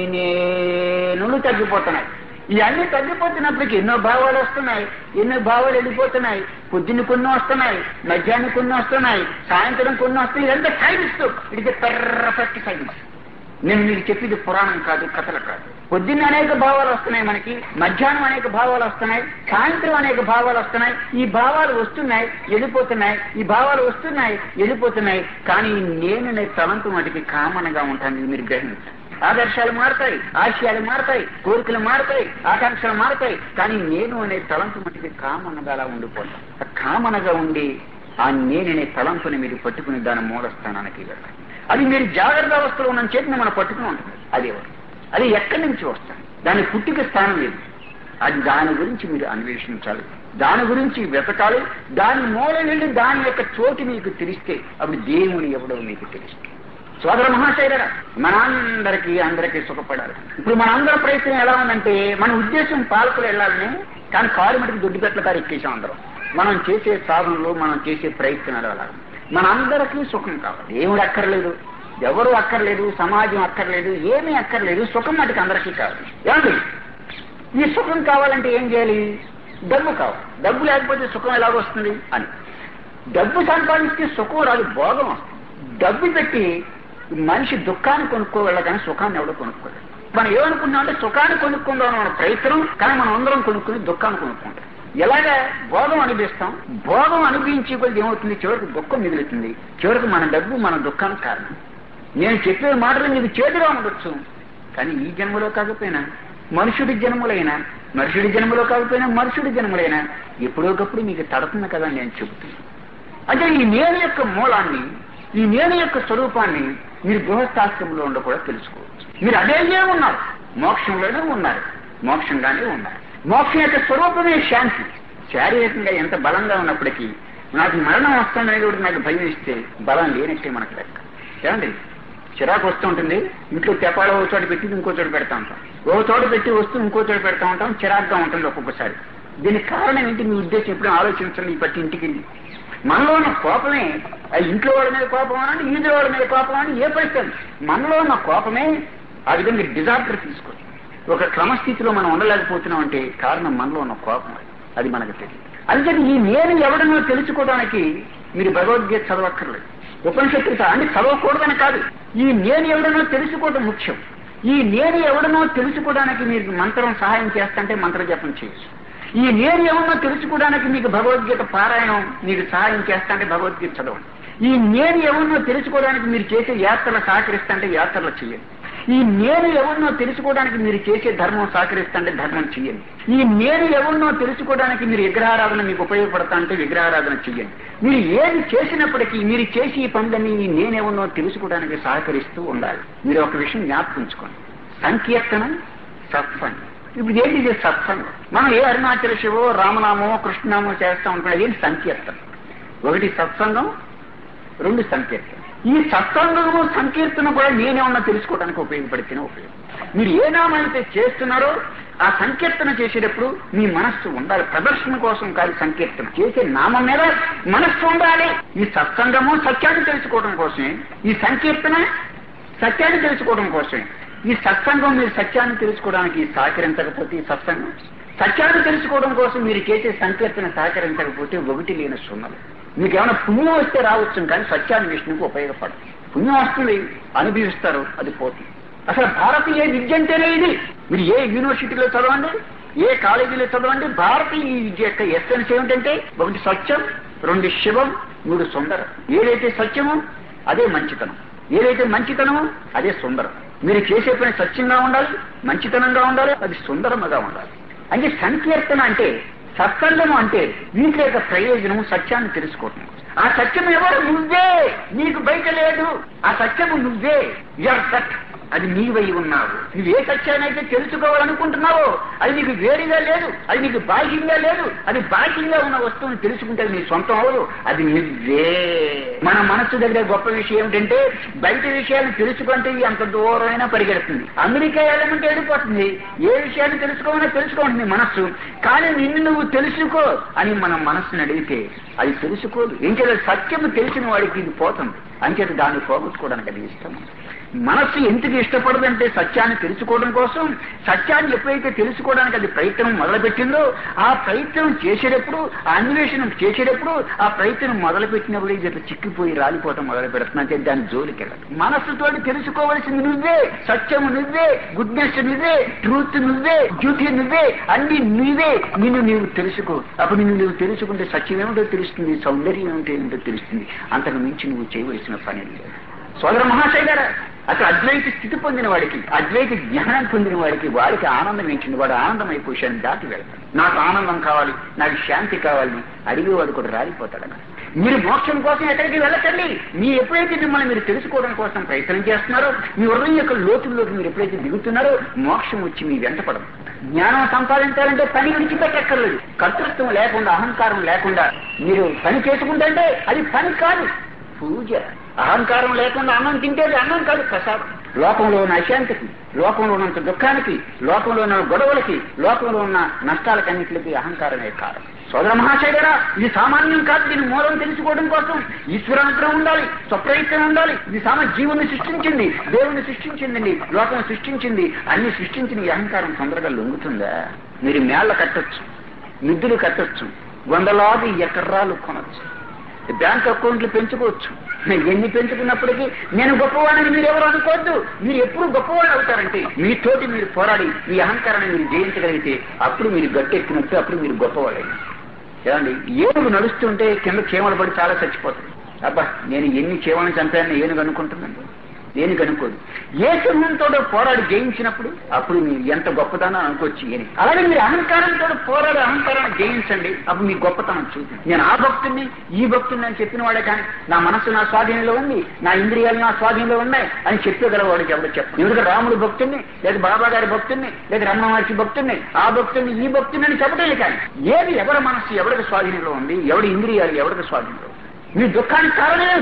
నేను తగ్గిపోతున్నాయి. ఈ అన్ని తగ్గిపోతున్నప్పటికీ ఎన్నో భావాలు వస్తున్నాయి, ఎన్నో భావాలు వెళ్ళిపోతున్నాయి. పొద్దున్న కొన్ని వస్తున్నాయి, మధ్యాహ్నం కొన్ని వస్తున్నాయి, సాయంత్రం కొన్ని వస్తున్నాయి. ఇదంతా science, it is perfect science. నేను మీకు చెప్పేది పురాణం కాదు, కథలు కాదు. పొద్దున్న అనేక భావాలు వస్తున్నాయి మనకి, మధ్యాహ్నం అనేక భావాలు వస్తున్నాయి, సాయంత్రం అనేక భావాలు వస్తున్నాయి. ఈ భావాలు వస్తున్నాయి వెళ్ళిపోతున్నాయి, ఈ భావాలు వస్తున్నాయి వెళ్ళిపోతున్నాయి. కానీ నేను తలంపు వాటికి కామన్గా ఉంటాను. మీరు గ్రహించాలి. ఆదర్శాలు మారుతాయి, ఆశయాలు మారుతాయి, కోరికలు మారుతాయి, ఆకాంక్షలు మారుతాయి. కానీ నేను అనే తలంపు మటుకి కామన్గా అలా ఉండిపోతాం. కామన్గా ఉండి ఆ నేననే తలంపుని మీరు పట్టుకుని దాని మూలస్థానానికి వెళ్ళాలి. అది మీరు జాగ్రత్త అవస్థలో ఉన్న చేతిని మనం పట్టుకుని ఉంటుంది. అది ఎవరు? అది ఎక్కడి నుంచి వస్తాం? దాని పుట్టిక స్థానం లేదు. అది దాని గురించి మీరు అన్వేషించాలి, దాని గురించి వెతకాలి. దాని మూల వెళ్ళి దాని యొక్క చోటు మీకు తెలిస్తే అప్పుడు దేవుని ఎవడో మీకు తెలిస్తే. సోదర మహాశైలరా, మనందరికీ అందరికీ సుఖపడాలి. ఇప్పుడు మనందరి ప్రయత్నం ఎలా ఉందంటే మన ఉద్దేశం పాలకులు వెళ్ళాలని, కానీ కారు మటుకు దొడ్డిపెట్ల కారు ఎక్కేసాం అందరం. మనం చేసే సాధనలు, మనం చేసే ప్రయత్నాలు అలా మనందరికీ సుఖం కావాలి. దేవుడు అక్కర్లేదు, ఎవరు అక్కర్లేదు, సమాజం అక్కర్లేదు, ఏమీ అక్కర్లేదు. సుఖం మటుకు అందరికీ కావాలి. ఏమండి ఈ సుఖం కావాలంటే ఏం చేయాలి? డబ్బు కావాలి. డబ్బు లేకపోతే సుఖం ఎలా వస్తుంది అని. డబ్బు సంపాదిస్తే సుఖం రాదు, భోగం వస్తుంది. డబ్బు పెట్టి మనిషి దుఃఖాన్ని కొనుక్కోవాలి కానీ సుఖాన్ని ఎవడో కొనుక్కోలేదు. మనం ఏమనుకున్నాం అంటే సుఖాన్ని కొనుక్కుందాం మన ప్రయత్నం, కానీ మనం అందరం కొనుక్కుని దుఃఖాన్ని కొనుక్కుంటాం. ఎలాగా భోగం అనిపిస్తాం, భోగం అనిపించి కొద్ది ఏమవుతుంది, చివరికి దుఃఖం మిగులుతుంది. చివరికి మన డబ్బు మన దుఃఖానికి కారణం. నేను చెప్పే మాటలు నీకు చేదుగా ఉండొచ్చు, కానీ ఈ జన్మలో కాకపోయినా మనుషుడి జన్మలైనా, మనుషుడి జన్మలో కాకపోయినా మనుషుడి జన్మలైనా ఎప్పుడోకప్పుడు మీకు తడుతుంది కదా నేను చెబుతున్నాను. అంటే ఈ నేను యొక్క మూలాన్ని, ఈ నేను యొక్క స్వరూపాన్ని మీరు గృహస్థాశ్రమంలో ఉండ కూడా తెలుసుకోవచ్చు. మీరు అదే ఉన్నారు, మోక్షంలోనే ఉన్నారు, మోక్షంగానే ఉన్నారు. మోక్షం యొక్క స్వరూపమే శాంతి. శారీరకంగా ఎంత బలంగా ఉన్నప్పటికీ నాకు మరణం వస్తుందనేది కూడా నాకు భయం ఇస్తే బలం లేనట్టే మనకు లెక్క. ఏమండి చిరాకు వస్తూ ఉంటుంది. ఇంట్లో తెపాలో ఒక చోట పెట్టి ఇంకో చోట పెడతా ఉంటాం, ఒక చోట పెట్టి వస్తూ ఇంకో చోట పెడతా ఉంటాం, చిరాకుగా ఉంటుంది ఒక్కొక్కసారి. దీనికి కారణం ఏంటి మీ ఉద్దేశం ఎప్పుడు ఆలోచించండి. ఈ పట్టి ఇంటికి మనలో ఉన్న కోపమే, అది ఇంట్లో వాళ్ళ మీద కోపం అనండి, ఈదుల వాళ్ళ మీద కోపం అని ఏ పరిస్థితి, మనలో ఉన్న కోపమే ఆ విధంగా డిజార్డర్ తీసుకొని ఒక క్రమస్థితిలో మనం ఉండలేకపోతున్నాం అంటే కారణం మనలో ఉన్న కోపం. అది మనకు తెలియదు. అందుకని ఈ నేను ఎవడనో తెలుసుకోవడానికి మీరు భగవద్గీత చదవక్కర్లేదు, ఉపనిషత్తు అంటే చదవకూడదని కాదు. ఈ నేను ఎవడనో తెలుసుకోవడం ముఖ్యం. ఈ నేను ఎవడనో తెలుసుకోవడానికి మీరు మంత్రం సహాయం చేస్తుంటే మంత్ర జపం చేయొచ్చు. ఈ నేను ఎవడనో తెలుసుకోవడానికి మీకు భగవద్గీత పారాయణం మీకు సహాయం చేస్తుంటే భగవద్గీత చదవండి. ఈ నేను ఎవరినో తెలుసుకోవడానికి మీరు చేసే యాత్రలు సహకరిస్తుంటే యాత్రలు చేయండి. ఈ నేను ఎవరినో తెలుసుకోవడానికి మీరు చేసే ధర్మం సహకరిస్తుంటే ధర్మం చేయండి. ఈ నేను ఎవరినో తెలుసుకోవడానికి మీరు విగ్రహారాధన మీకు ఉపయోగపడతా అంటే విగ్రహారాధన చేయండి. మీరు ఏది చేసినప్పటికీ మీరు చేసి ఈ పనులని ఈ నేనెవరినో తెలుసుకోవడానికి సహకరిస్తూ ఉండాలి. మీరు ఒక విషయం జ్ఞాపకించుకోండి, సంకీర్తనం సత్సంగం. ఇప్పుడు ఏంటి ఇది సత్సంగం? మనం ఏ అరుణాచల శివో రామనామో కృష్ణనామో చేస్తాం అనుకున్నది ఏంటి? సంకీర్తనం. ఒకటి సత్సంగం, రెండు సంకీర్తనం. ఈ సత్సంగము సంకీర్తన కూడా నేనేమన్నా తెలుసుకోవడానికి ఉపయోగపడితేనే ఉపయోగం. మీరు ఏ నామైతే చేస్తున్నారో ఆ సంకీర్తన చేసేటప్పుడు మీ మనస్సు ఉండాలి. ప్రదర్శన కోసం కాదు, సంకీర్తన చేసే నామం మీద మనస్సు ఉండాలి. ఈ సత్సంగము సత్యాన్ని తెలుసుకోవడం కోసమే, ఈ సంకీర్తన సత్యాన్ని తెలుసుకోవడం కోసమే. ఈ సత్సంగం మీరు సత్యాన్ని తెలుసుకోవడానికి సహకరించకపోతే, ఈ సత్సంగం సత్యాన్ని తెలుసుకోవడం కోసం మీరు చేసే సంకీర్తన సహకరించకపోతే ఒకటి లేని సున్నలు. మీకు ఏమైనా పుణ్యం వస్తే రావచ్చు, కానీ సత్యాన్వేషణకు ఉపయోగపడదు. పుణ్యం వస్తుంది, అనుభవిస్తారు, అది పోతుంది. అసలు భారతీయ విద్య అంటేనే ఇది. మీరు ఏ యూనివర్సిటీలో చదవండి, ఏ కాలేజీలో చదవండి, భారతీయ విద్య యొక్క ఎస్సెన్స్ ఏమిటంటే ఒకటి సత్యం, రెండు శివం, మూడు సుందరం. ఏదైతే సత్యమో అదే మంచితనం, ఏదైతే మంచితనమో అదే సుందరం. మీరు చేసే పని సత్యంగా ఉండాలి, మంచితనంగా ఉండాలి, అది సుందరముగా ఉండాలి. అంటే సంకీర్తన అంటే, సత్సంగము అంటే వీటి యొక్క ప్రయోజనము సత్యాన్ని తెలుసుకోవటం. ఆ సత్యం ఎవరు? నువ్వే. నీకు బయట లేదు. ఆ సత్యము నువ్వే. యూఆర్ సత్. అది నీవై ఉన్నావు. నువ్వు ఏ సత్యాన్నైతే తెలుసుకోవాలనుకుంటున్నావో అది నీకు వేడిగా లేదు, అది నీకు బాహ్యంగా లేదు. అది బాహ్యంగా ఉన్న వస్తువుని తెలుసుకుంటే నీ సొంతం అవదు, అది నువ్వే. మన మనస్సు దగ్గర గొప్ప విషయం ఏమిటంటే బయట విషయాలు తెలుసుకుంటే అంత దూరమైనా పరిగెడుతుంది. అమెరికా వెళ్ళమంటే వెళ్ళిపోతుంది. ఏ విషయాన్ని తెలుసుకోవాలో తెలుసుకోండి మనస్సు. కానీ నిన్ను నువ్వు తెలుసుకో అని మన మనస్సుని అడిగితే అది తెలుసుకోదు. ఇంకేదో సత్యము తెలిసిన వాడికి ఇది పోతుంది. అంచేత దాన్ని పోగొట్టుకోవడానికి అది ఇష్టం. మనస్సు ఎందుకు ఇష్టపడదంటే సత్యాన్ని తెలుసుకోవడం కోసం. సత్యాన్ని ఎప్పుడైతే తెలుసుకోవడానికి అది ప్రయత్నం మొదలుపెట్టిందో ఆ ప్రయత్నం చేసేటప్పుడు, ఆ అన్వేషణం చేసేటప్పుడు, ఆ ప్రయత్నం మొదలుపెట్టినప్పుడు ఇది చిక్కిపోయి రాలిపోవటం మొదలు పెడుతుందంటే దాని జోలికి వెళ్ళదు. మనస్సుతోటి తెలుసుకోవలసింది నువ్వే. సత్యము నువ్వే, గుడ్నెస్ నువ్వే, ట్రూత్ నువ్వే, డ్యూటీ నువ్వే, అన్ని నువ్వే. నిన్ను నీవు తెలుసుకో. అప్పుడు నిన్ను నువ్వు తెలుసుకుంటే సత్యం ఏమిటో తెలుస్తుంది, సౌందర్యం ఏమిటో ఏమిటో తెలుస్తుంది. అంతకు మించి నువ్వు చేయవలసిన పని లేదు. సోదర మహాశయ గారు, అసలు అద్వైత స్థితి పొందిన వాడికి, అద్వైత జ్ఞానం పొందిన వాడికి వాడికి ఆనందం ఏంటండి? వాడు ఆనందం అయిపోయాను దాటి వెళ్తాడు. నాకు ఆనందం కావాలి, నాకు శాంతి కావాలని అడిగేవాడు కూడా రాలిపోతాడు. మీరు మోక్షం కోసం ఎక్కడికి వెళ్ళకండి. మీ ఎప్పుడైతే మిమ్మల్ని మీరు తెలుసుకోవడం కోసం ప్రయత్నం చేస్తున్నారో, మీ హృదయం యొక్క లోతుల్లోకి మీరు ఎప్పుడైతే దిగుతున్నారో మోక్షం వచ్చి మీ వెంటపడదు. జ్ఞానం సంపాదించాలంటే పని విడిచిపెట్టక్కర్లేదు. కర్తృత్వం లేకుండా, అహంకారం లేకుండా మీరు పని చేసుకుంటే అది పని కాదు, పూజ. అహంకారం లేకుండా అన్నం తింటేది అన్నం కాదు, ప్రసాదం. లోకంలో ఉన్న అశాంతికి, లోకంలో ఉన్నంత దుఃఖానికి, లోకంలో ఉన్న గొడవలకి, లోకంలో ఉన్న నష్టాలకన్నింటికి అహంకారమే కారణం. సోదర మహాశయుడా, ఇది సామాన్యం కాదు. దీని మూలం తెలుసుకోవడం కోసం ఈశ్వరానుగ్రహం ఉండాలి, స్వప్రయత్నం ఉండాలి. ఇది సామ జీవుని సృష్టించింది, దేవుని సృష్టించిందండి, లోకం సృష్టించింది. అన్ని సృష్టించిన ఈ అహంకారం తొందరగా లొంగుతుందా? మీరు మేళ్ల కట్టొచ్చు, మిద్దులు కట్టొచ్చు, వందలాది ఎకరాలు కొనొచ్చు, బ్యాంక్ అకౌంట్లు పెంచుకోవచ్చు. ఎన్ని పెంచుకున్నప్పటికీ నేను గొప్పవాడని మీరు ఎవరు అనుకోవద్దు. మీరు ఎప్పుడు గొప్పవాడు అవుతారంటే మీతోటి మీరు పోరాడి మీ అహంకారాన్ని మీరు జయించగలిగితే అప్పుడు మీరు గట్టెక్కినట్టు, అప్పుడు మీరు గొప్పవాడైనా. ఏమండి, ఏనుగు నడుస్తుంటే కింద చీమలు పడి చాలా చచ్చిపోతుంది. అబ్బా, నేను ఎన్ని చీమలను చంపానని ఏనుగు అనుకుంటుందండి? ఏనుగు అనుకోదు. ఏ సింహంతో పోరాడి జయించినప్పుడు అప్పుడు మీరు ఎంత గొప్పతనం అనుకోవచ్చు. ఏని అలాగే మీరు అహంకారంతో పోరాడి అహంకారాన్ని జయించండి, అప్పుడు మీ గొప్పతనం చూసి. నేను ఆ భక్తుడిని, ఈ భక్తుడిని అని చెప్పిన వాడే కానీ నా మనస్సు నా స్వాధీనంలో ఉంది, నా ఇంద్రియాలు నా స్వాధీనంలో ఉన్నాయి అని చెప్పగలవాడికి ఎవరు చెప్పండి. ఎందుకంటే రాముడు భక్తుడిని, లేదా బాబా గారి భక్తుడిని, లేదా రమణ మహర్షి భక్తుడిని, ఆ భక్తుడిని, ఈ భక్తుడిని అని చెప్పటమే. కానీ ఏది ఎవరి మనస్సు ఎవరికి స్వాధీనంలో ఉంది, ఎవరి ఇంద్రియాలు ఎవరికి స్వాధీనంలో ఉంది? మీ దుఃఖానికి కారణం ఏమిటి?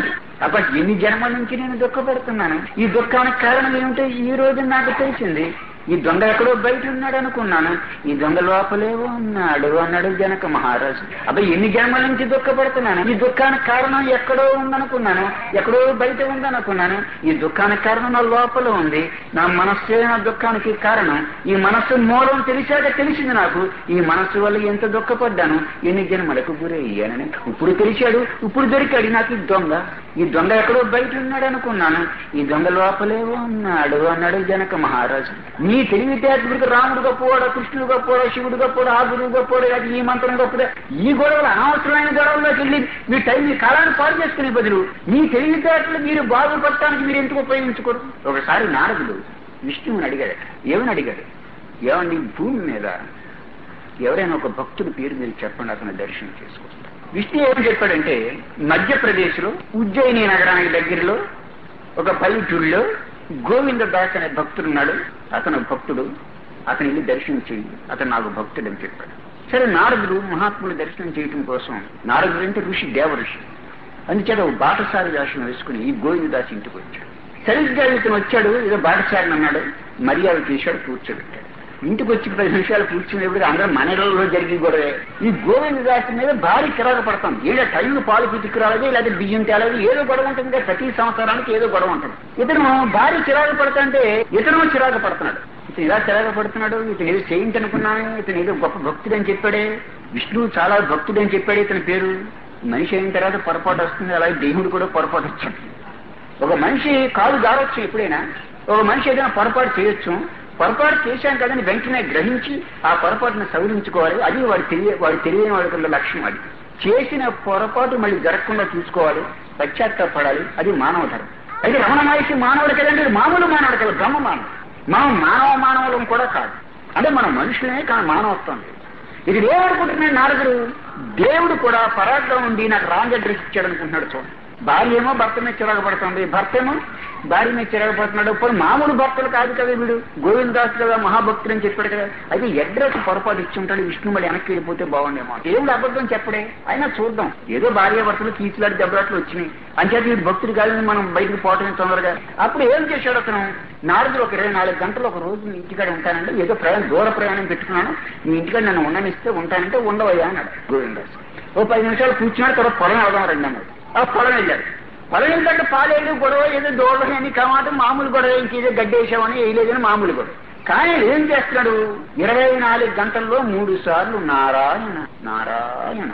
అబ్బా ఎన్ని జన్మల నుంచి నేను దుఃఖపడుతున్నాను, ఈ దుఃఖానికి కారణం ఏమిటో ఈ రోజు నాకు తెలిసింది. ఈ దొంగ ఎక్కడో బయట ఉన్నాడు అనుకున్నాను, ఈ దొంగ లోపలేవో ఉన్నాడు అన్నాడు జనక మహారాజు. అబ్బాయి ఎన్ని జన్మల నుంచి దుఃఖపడుతున్నాను, ఈ దుఃఖానికి కారణం ఎక్కడో ఉందనుకున్నాను, ఎక్కడో బయట ఉందనుకున్నాను, ఈ దుఃఖానికి కారణం నా లోపల ఉంది. నా మనస్సే నా దుఃఖానికి కారణం. ఈ మనస్సు మూలం తెలిసాక తెలిసింది నాకు, ఈ మనస్సు వల్ల ఎంత దుఃఖపడ్డాను, ఎన్ని జన్మలకు గురయ్యానని. ఇప్పుడు తెలిసాడు, ఇప్పుడు దొరికాడు నాకు ఈ దొంగ. ఈ దొంగ ఎక్కడో బయట ఉన్నాడు అనుకున్నాను, ఈ దొంగ లోపలేవో ఉన్నాడు అన్నాడు జనక మహారాజు. నీ తెలివితేటలకు రాముడు గొప్పవాడు, కృష్ణుడు గొప్పవాడు, శివుడు గొప్పవాడు, ఆ గురువు గొప్పవాడు, అది ఈ మంత్రం గొప్పదే. ఈ గొడవలు అనవసరమైన గొడవల్లోకి వెళ్ళి మీ టైం మీ కాలాన్ని పాడు చేసుకునే బదులు మీ తెలివితేటలు మీరు బాగుపడటానికి మీరు ఎందుకు ఉపయోగించుకోరు? ఒకసారి నారదుడు విష్ణువుని అడిగాడు. ఏమని అడిగాడు? ఏమండి భూమి మీద ఎవరైనా ఒక భక్తుడి పేరు మీరు చెప్పండి, అతను దర్శనం చేసుకుంటారు. విష్ణు ఏమని చెప్పాడంటే, మధ్యప్రదేశ్ లో ఉజ్జయిని నగరానికి దగ్గరలో ఒక పల్లెటూళ్ళలో గోవిందదాస్ అనే భక్తుడున్నాడు. అతను భక్తుడు, అతను వెళ్ళి దర్శనం చేయండి, అతను నాకు భక్తుడు అని చెప్పాడు. సరే నారదుడు మహాత్ములు దర్శనం చేయటం కోసం, నారదుడు అంటే ఋషి, దేవ ఋషి, అందుచేత ఒక బాటసారి వేషం వేసుకుని ఈ గోవిందదాస్ ఇంటికి వచ్చాడు. సరిగ్గా ఇతను వచ్చాడు, ఏదో బాటసారిని అన్నాడు, మర్యాద చేశాడు, కూర్చోబెట్టాడు. ఇంటికి వచ్చి పది నిమిషాలు కూర్చునేప్పుడు అందరూ మనలో జరిగి గొడవే. ఈ గోవిందదాస్ మీద భారీ చిరాకు పడతాం. ఏదో టైం పాలు పితుకురాలేదు, లేదా బియ్యం తేలేదు, ఏదో గొడవ ఉంటుంది. ప్రతి సంవత్సరానికి ఏదో గొడవ ఉంటుంది. ఇతను భారీ చిరాకు పడతాంటే ఇతను చిరాకు పడుతున్నాడు. ఇతను ఇలా చిరాకు పడుతున్నాడు, ఇతను ఏదో చేయించనుకున్నాను, ఇతను ఏదో గొప్ప భక్తుడు అని చెప్పాడే, విష్ణువు చాలా భక్తుడు అని చెప్పాడు ఇతని పేరు. మనిషి అయిన తర్వాత పొరపాటు వస్తుంది, అలాగే దేవుడు కూడా పొరపాటు వచ్చాడు. ఒక మనిషి కాలు జారొచ్చు, ఎప్పుడైనా ఒక మనిషి ఏదైనా పొరపాటు చేయొచ్చు. పొరపాటు చేశాం కదని వెంటనే గ్రహించి ఆ పొరపాటును సవరించుకోవాలి. అది వాడు తెలియ వాడు తెలియని వాడికి లక్ష్యం. అది చేసిన పొరపాటు మళ్ళీ జరగకుండా చూసుకోవాలి, పశ్చాత్తాపడాలి. అది మానవ ధర్మం. అయితే రమణ మహర్షి మానవుడు కదండి, మామూలు మానవుడు కదా, బ్రహ్మ మానవుడు. మనం మానవ మానవులం కూడా కాదు, అంటే మనం మనుషులనే కానీ మానవత్వం లేదు. ఇది ఏమనుకుంటున్నాడు నారదుడు, దేవుడు కూడా పరాగ్గా ఉండి నాకు రాంగ్ అడ్రస్ ఇచ్చాడు అనుకుంటున్నాడు. చూడండి, భార్య ఏమో భర్త మీద చిరాకుపడుతుంది, భర్త ఏమో భార్య మీద చిరాకుపడుతున్నాడు. ఇప్పుడు మామూలు భక్తులు కాదు కదా వీడు, గోవిందాస్ కదా, మహాభక్తుడు అని చెప్పాడు కదా. అయితే అడ్రస్ పొరపాటు ఇచ్చి ఉంటాడు. విష్ణు మళ్ళీ వెనక్కి వెళ్ళిపోతే బాగుండేమో. దేవుడు అబద్ధం చెప్పడే, అయినా చూద్దాం. ఏదో భార్య భర్తలు కీచులాడి దెబ్బలాట్లు వచ్చినాయి అంచేత వీడు భక్తుడు కాదని మనం బయటకు పోవటమే తొందరగా. అప్పుడు ఏం చేశాడు అతను, నారదుడు ఒక ఇరవై నాలుగు గంటలు ఒక రోజు నీ ఇంటికాడ ఉంటానంటే, ఏదో ప్రయాణం దూర ప్రయాణం పెట్టుకున్నాను, నీ ఇంటికాడ నన్ను ఉండనిస్తే ఉంటానంటే ఉండవయ్యా అన్నాడు గోవిందాస్. ఓ పది నిమిషాలు కూర్చున్నాడు, తర్వాత పొలం వెళ్దాం రండి అన్నాడు. ఆ పొలం వెళ్ళాడు. పొలం ఏంటంటే పాలేడు గొడవ, ఏదో దోడలు అని కామాట మామూలు గొడవ, ఇంకేదో గడ్డి వేసామని వేయలేదని మామూలు గొడవ. కానీ ఏం చేస్తున్నాడు, ఇరవై నాలుగు గంటల్లో మూడు సార్లు నారాయణ నారాయణ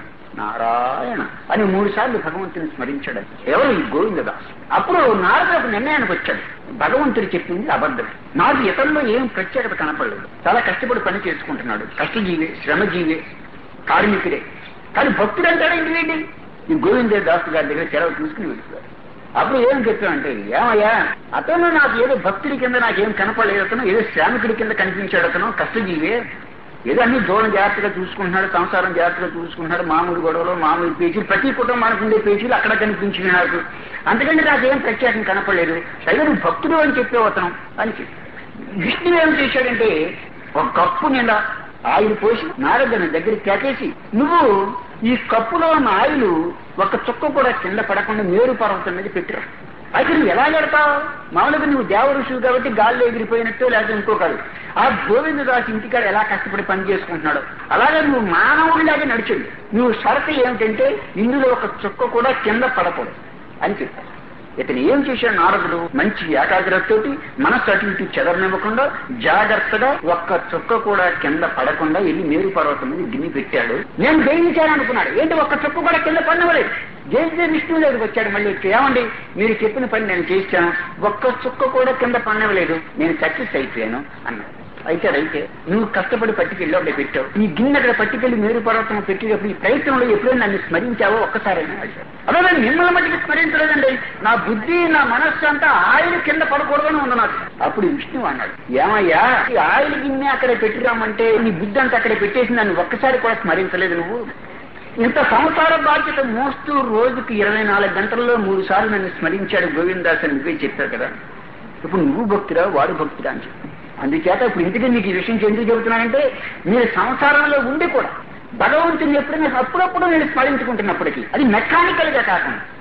నారాయణ అని మూడు సార్లు భగవంతుని స్మరించాడు. ఎవరు? ఈ గోవిందదాస్. అప్పుడు నారదుడు నిర్ణయానికి వచ్చాడు, భగవంతుడు చెప్పింది అబద్ధం. నాకు ఇతరుల్లో ఏం ప్రత్యేకత కనపడలేదు, చాలా కష్టపడి పని చేసుకుంటున్నాడు, కష్టజీవే, శ్రమజీవే, కార్మికుడే, కానీ భక్తుడు అంటాడేంటి వీడి. ఈ గోవిందదాస్ గారి దగ్గర సెలవు తీసుకుని వెళ్తాడు. అప్పుడు ఏం చెప్పామంటే, ఏమయ్యా అతను నాకు ఏదో భక్తుడి కింద నాకేం కనపడలేదు, అతను ఏదో శ్రామికుడి కింద కనిపించాడు, అతను కష్టజీవే, ఏదో అన్ని దూరం జాగ్రత్తగా చూసుకుంటున్నాడు, సంసారం జాగ్రత్తగా చూసుకుంటున్నాడు, మామూలు గొడవలు, మామూలు పేచీలు, ప్రతి కుటుంబానికి ఉండే పేచీలు అక్కడ కనిపించింది నాకు, అంతకంటే నాకేం ప్రత్యేకం కనపడలేదు. పైగా నువ్వు భక్తుడు అని చెప్పావు అతను అని చెప్పి. విష్ణువు ఏం చేశాడంటే, ఒక కప్పు నిండా ఆయిల్ పోసి నారదుని దగ్గరికి కేకేసి, నువ్వు ఈ కప్పులో ఉన్న ఆయిల్ ఒక చుక్క కూడా కింద పడకుండా మేరు పర్వతం మీద పెట్టిరా. అయితే నువ్వు ఎలా పెడతావు? మామూలుగా నువ్వు దేవఋషువు కాబట్టి గాల్లో ఎగిరిపోయినట్టు లేకపోతే ఇంకో కాదు. ఆ గోవిందదాస్ ఇంటికాడ ఎలా కష్టపడి పని చేసుకుంటున్నాడు అలాగే నువ్వు మానవుడిలాగే నడిచింది. నువ్వు షరతు ఏమిటంటే ఇందులో ఒక చుక్క కూడా కింద పడకూడదు అని చెప్పాడు. ఇతను ఏం చేశాడు నారదుడు, మంచి ఏకాగ్రతతోటి మనస్సు అటు ఇటు చెదరనివ్వకుండా జాగ్రత్తగా ఒక్క చుక్క కూడా కింద పడకుండా వెళ్ళి మేరు పర్వతం మీద గిన్నె పెట్టాడు. నేను జయించాను అనుకున్నాడు. ఏంటి ఒక్క చుక్క కూడా కింద పడినవలేదు. జయించే విష్ణువు దగ్గరికి వచ్చాడు. మళ్ళీ వచ్చి, ఏమండి మీరు చెప్పిన పని నేను చేశాను, ఒక్క చుక్క కూడా కింద పడినవలేదు, నేను సక్సెస్ అయిపోయాను అన్నాడు. అయితే అయితే నువ్వు కష్టపడి పట్టుకెళ్ళి అక్కడ పెట్టావు, ఈ గిన్నె అక్కడ పట్టుకెళ్ళి మేరు పర్వతం పెట్టేటప్పుడు ఈ ప్రయత్నంలో ఎప్పుడైనా నన్ను స్మరించావో ఒక్కసారైనా అడిగాడు. అదే నేను మిమ్మల్ని మట్టికి స్మరించలేదండి, నా బుద్ధి నా మనస్సు అంతా ఆయిల్ కింద పడకూడదని ఉంది నాకు. అప్పుడు విష్ణువు అన్నాడు, ఏమయ్యా ఈ ఆయిల్ గిన్నె అక్కడ పెట్టిరామంటే నీ బుద్ధి అంతా అక్కడ పెట్టేసి నన్ను ఒక్కసారి కూడా స్మరించలేదు నువ్వు. ఇంత సంసార బాధ్యత మోస్తూ రోజుకి ఇరవై నాలుగు గంటల్లో మూడు సార్లు నన్ను స్మరించాడు గోవిందాస్ అని నువ్వే చెప్పారు కదా, ఇప్పుడు నువ్వు భక్తుడా వాడు భక్తుడా అని చెప్పి. అందుచేత ఇప్పుడు ఇంటికి నీకు ఈ విషయం ఎందుకు చెబుతున్నానంటే, మీరు సంసారంలో ఉండి కూడా భగవంతుని ఎప్పుడైనా అప్పుడప్పుడు నేను స్మరించుకుంటున్నప్పటికీ అది మెకానికల్ గా కాకుండా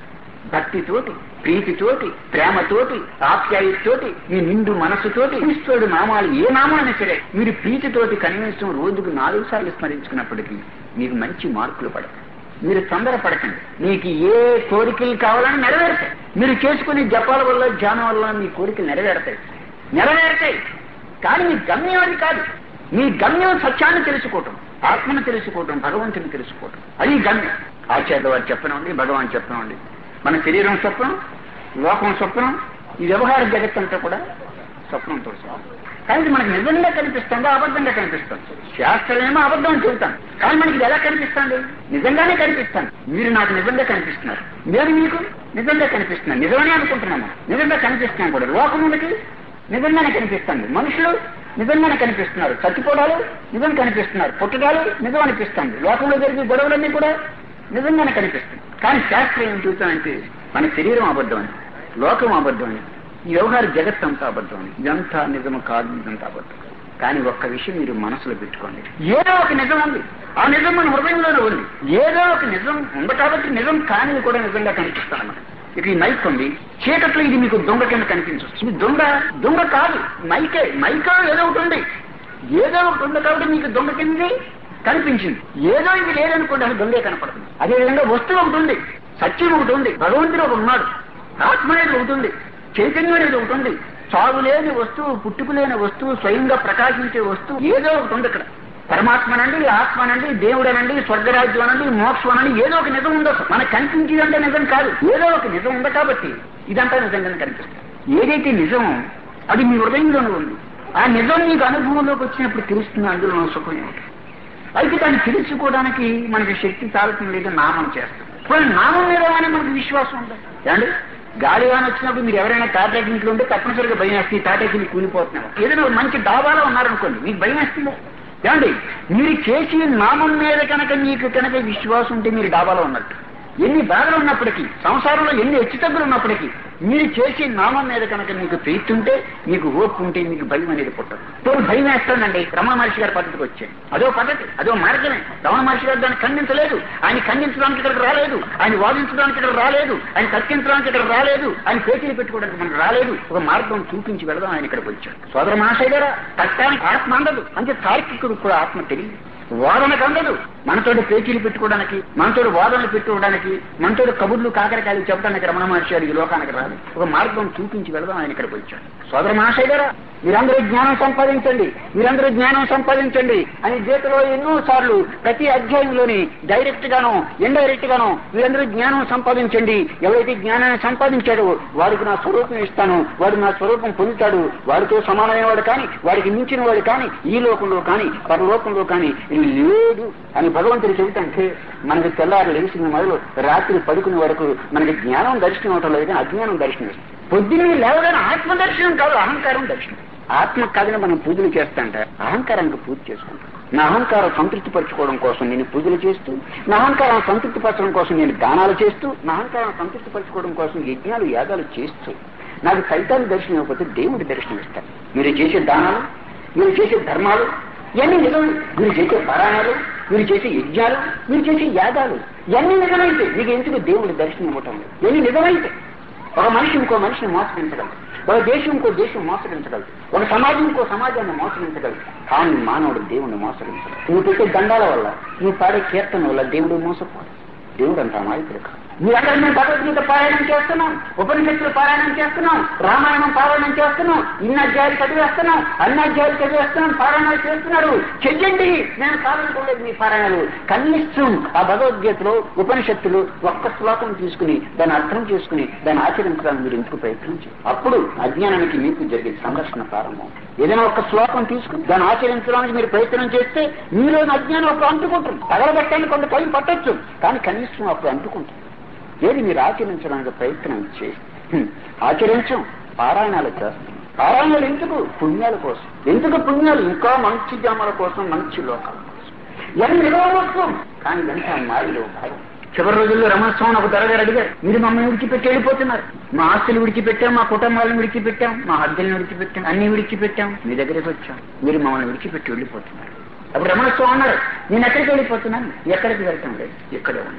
భక్తితోటి, ప్రీతితోటి, ప్రేమతోటి, ఆప్యాయతోటి, మీ నిండు మనస్సుతోటి ఈశ్వరుడు నామాలు ఏ నామాన్ని సరే మీరు ప్రీతితోటి కనీసం రోజుకు నాలుగు సార్లు స్మరించుకున్నప్పటికీ మీకు మంచి మార్కులు పడతాయి. మీరు తొందరపడకండి. మీకు ఏ కోరికలు కావాలని నెరవేరుతాయి. మీరు చేసుకునే జపాల వల్ల ధ్యానం వల్ల మీ కోరికలు నెరవేరుతాయి నెరవేరుతాయి కానీ మీ గమ్యం అది కాదు. మీ గమ్యం సత్యాన్ని తెలుసుకోవటం, ఆత్మను తెలుసుకోవటం, భగవంతుని తెలుసుకోవటం, అది గమ్యం. ఆచార్య వారు చెప్పనండి, భగవాన్ చెప్పనండి, మన శరీరం స్వప్నం, లోకం స్వప్నం, ఈ వ్యవహార జగత్తంతా కూడా స్వప్నంతో సహా. కానీ మనకి నిజంగా కనిపిస్తుందో అబద్ధంగా కనిపిస్తుంది. శాస్త్రమేమో అబద్ధం అని చెబుతాను, కానీ మనకి ఎలా కనిపిస్తుంది? నిజంగానే కనిపిస్తాను. మీరు నాకు నిజంగా కనిపిస్తున్నారు, నేను మీకు నిజంగా కనిపిస్తున్నాను, నిజమనే అనుకుంటున్నాను, నిజంగా కనిపిస్తున్నాను కూడా. లోకములకి నిజంగానే కనిపిస్తుంది, మనుషులు నిజంగానే కనిపిస్తున్నారు, చచ్చిపోవడాలు నిజం కనిపిస్తున్నారు, పుట్టడాలు నిజం అనిపిస్తుంది, లోకంలో జరిగే గొడవలన్నీ కూడా నిజంగానే కనిపిస్తుంది. కానీ శాస్త్రం ఏం చూస్తానంటే మన శరీరం అబద్ధం అని, లోకం అబద్ధం అని, ఈ వ్యవహార జగత్తంతా అబద్ధం అని. ఇదంతా నిజము కాదు, ఇదంతా అబద్ధం. కానీ ఒక్క విషయం మీరు మనసులో పెట్టుకోండి, ఏదో ఒక నిజం ఉంది. ఆ నిజం మన హృదయంలోనే ఉంది. ఏదో ఒక నిజం ఉంది కాబట్టి నిజం కానిది కూడా నిజంగా కనిపిస్తాను మనం. ఇక ఈ మైక్ ఉంది, చీకట్లో ఇది మీకు దొంగ కింద కనిపించవచ్చు. ఇది దొంగ దొంగ కాదు, మైకే. మైకా ఏదో ఒకటి ఉంది, ఏదో ఒకటి ఉంది కాబట్టి మీకు దొంగ కింద కనిపించింది. ఏదో ఇది లేదనుకోండి, అసలు దొంగే కనపడుతుంది. అదేవిధంగా వస్తువు ఒకటి ఉంది, సత్యం ఒకటి ఉంది, భగవంతుడు ఒకటి ఉన్నాడు, ఆత్మ అనేది ఒకటి ఉంది, చైతన్యం అనేది ఒకటి ఉంది. చావు లేని వస్తువు, పుట్టుకు లేని వస్తువు, స్వయంగా ప్రకాశించే వస్తువు ఏదో ఒకటి ఉంది ఇక్కడ. పరమాత్మనండి, ఆత్మనండి, దేవుడనండి, స్వర్గరాజ్యం అనండి, మోక్షం అనండి, ఏదో ఒక నిజం ఉందో. మనకు కనిపించేదంటే నిజం కాదు, ఏదో ఒక నిజం ఉంది కాబట్టి ఇదంతా నిజంగానే కనిపిస్తుంది. ఏదైతే నిజమో అది మీ హృదయంలోనే ఉంది. ఆ నిజం మీకు అనుభవంలోకి వచ్చినప్పుడు తెలుస్తుంది, అందులో సుఖం ఏమిటి. అయితే దాన్ని తెలుసుకోవడానికి మనకి శక్తి చాలటం లేదు, నామం చేస్తాం. ఇప్పుడు నామం మీద కానీ మనకు విశ్వాసం ఉంటుంది. ఏమండి, గాలి వాన వచ్చినప్పుడు మీరు ఎవరైనా తాటాకి ఇంట్లో ఉంటే తప్పనిసరిగా భయం వేస్తుంది, తాటాకి కూలిపోతున్నారు. ఏదైనా మంచి డాబాలో ఉన్నారనుకోండి, మీకు భయం వేస్తుందా? ఏమండి, మీరు చేసి నామం మీద కనుక మీకు కనుక విశ్వాసం ఉంటే మీరు డాబాలో ఉన్నట్టు. ఎన్ని బాధలు ఉన్నప్పటికీ, సంసారంలో ఎన్ని హెచ్చుతగ్గులు ఉన్నప్పటికీ మీరు చేసే నామం మీద కనుక మీకు ప్రీతి ఉంటే, మీకు ఓపు ఉంటే మీకు భయం అనేది పుట్టదు. తోడు భయం వేస్తానండి. రమణ మహర్షి గారి పద్ధతికి వచ్చాయి, అదో పద్ధతి, అదో మార్గమే. రమణ మహర్షి గారు దాన్ని ఖండించలేదు, ఆయన ఖండించడానికి ఇక్కడ రాలేదు, ఆయన వాదించడానికి ఇక్కడ రాలేదు, ఆయన తక్కించడానికి ఇక్కడ రాలేదు, ఆయన పేచీలు పెట్టుకోవడానికి మనకు రాలేదు. ఒక మార్గం చూపించి వెళదాం ఆయన ఇక్కడికి వచ్చాడు. సోదర మహాశయ గారా, తత్వానికి ఆత్మ అందదు, అంటే తార్కికుడు కూడా ఆత్మ తెలియదు, వాదనకు అందదు. మనతోటి పేచీలు పెట్టుకోవడానికి, మనతోటి వాదనలు పెట్టుకోవడానికి, మనతోటి కబుర్లు కాకరకాయలు చెప్పడానికి రమణ మహర్షి గారు ఈ లోకానికి రాదు. ఒక మార్గం చూపించి వెళదాం ఆయన ఇక్కడికి వచ్చాడు. సోదర మహాశయ గారా, మీరందరూ జ్ఞానం సంపాదించండి, మీరందరూ జ్ఞానం సంపాదించండి అని గీతలో ఎన్నో సార్లు ప్రతి అధ్యాయంలోని డైరెక్ట్ గాను ఇండైరెక్ట్ గాను మీరందరూ జ్ఞానం సంపాదించండి. ఎవరైతే జ్ఞానాన్ని సంపాదించాడో వాడికి నా స్వరూపం ఇస్తాను, వాడు నా స్వరూపం పొందుతాడు, వాడితో సమానమైన వాడు కానీ, వాడికి మించిన వాడు కానీ, ఈ లోకంలో కానీ పరలోకంలో కానీ లేదు అని భగవంతుడు చెబుతుంటే మనకి తెల్లారు లేచిన మొదలు రాత్రి పడుకునే వరకు మనకి జ్ఞానం దర్శనం అవటం లేదు, కానీ అజ్ఞానం దర్శనం ఇస్తుంది. పొద్దున్నే లేవగానే ఆత్మ దర్శనం కాదు, అహంకారం దర్శనం. ఆత్మ కాదని మనం పూజలు చేస్తాంటే అహంకారానికి పూజ చేసుకుంటాం. నా అహంకారం సంతృప్తి పరచుకోవడం కోసం నేను పూజలు చేస్తూ, నా అహంకారం సంతృప్తి పరచడం కోసం నేను దానాలు చేస్తూ, నా అహంకారం సంతృప్తి పరచుకోవడం కోసం యజ్ఞాలు యాగాలు చేస్తూ, నాకు సైతాన్ని దర్శనం ఇవ్వకపోతే దేవుడి దర్శనం ఇస్తాను. మీరు చేసే దానాలు, మీరు చేసే ధర్మాలు ఇవన్నీ నిజం. మీరు చేసే పారాయణాలు, మీరు చేసే యజ్ఞాలు, మీరు చేసే యాగాలు ఇవన్నీ నిజమైతే మీకు ఎందుకు దేవుడి దర్శనం ఇవ్వటం లేదు? ఇవన్నీ నిజమైతే ఒక మనిషి ఇంకో మనిషిని మోసగించగలదు, ఒక దేశం ఇంకో దేశం మోసగించగలదు, ఒక సమాజం ఇంకో సమాజాన్ని మోసగించగలదు. కానీ మానవుడు దేవుడిని మోసగించగలదు. నువ్వు పెట్టే దండాల వల్ల, నువ్వు పాడే కీర్తన వల్ల దేవుడు మోసపోడు. దేవుడు అంత అమాయకుడు కాదు. మీరందరూ మేము భగవద్గీత పారాయణం చేస్తున్నాం, ఉపనిషత్తులు పారాయణం చేస్తున్నాం, రామాయణం పారాయణం చేస్తున్నాం, ఇన్ని అధ్యాయులు చదివేస్తున్నాం, అన్ని అధ్యాయులు చదివేస్తున్నాం, పారాయణాలు చేస్తున్నారు. చెయ్యండి, నేను కావాలనుకోలేదు మీ పారాయణాలు. కనీసం ఆ భగవద్గీతలో ఉపనిషత్తులు ఒక్క శ్లోకం తీసుకుని దాన్ని అర్థం చేసుకుని దాన్ని ఆచరించడానికి మీరు ఎందుకు ప్రయత్నించి, అప్పుడు అజ్ఞానానికి మీకు జరిగే సంఘర్షణ ప్రారంభం. ఏదైనా ఒక శ్లోకం తీసుకుని దాన్ని ఆచరించడానికి మీరు ప్రయత్నం చేస్తే మీలో అజ్ఞానం అప్పుడు అంటుకుంటుంది. తగలబెట్టడానికి కొంత టైం పట్టొచ్చు, కానీ కనీసం అప్పుడు అంటుకుంటుంది. ఏది మీరు ఆచరించడానికి ప్రయత్నం చేసి ఆచరించం, పారాయణాలు చేస్తాం. పారాయణాలు ఎందుకు? పుణ్యాల కోసం. ఎందుకు పుణ్యాలు? ఇంకా మంచి జామల కోసం, మంచి లోకాల కోసం. ఇవన్నీ నిలవవచ్చు, కానీ ఇదంతా మాయలో భాగం. చివరి రోజుల్లో రమణస్వామి ఒక దొరగారు అడిగారు, మీరు మమ్మల్ని విడిచిపెట్టి వెళ్ళిపోతున్నారు, మా ఆస్తులు విడిచిపెట్టాం, మా కుటుంబాలను విడిచిపెట్టాం, మా హద్దులను విడిచిపెట్టాం, అన్ని విడిచిపెట్టాం, మీ దగ్గరికి వచ్చాం, మీరు మమ్మల్ని విడిచిపెట్టి వెళ్ళిపోతున్నారు. అప్పుడు రమణస్వామి అన్నారు, నేను ఎక్కడికి వెళ్ళిపోతున్నాను? ఎక్కడికి వెళ్తాం లేదు, ఇక్కడే ఉన్నాను.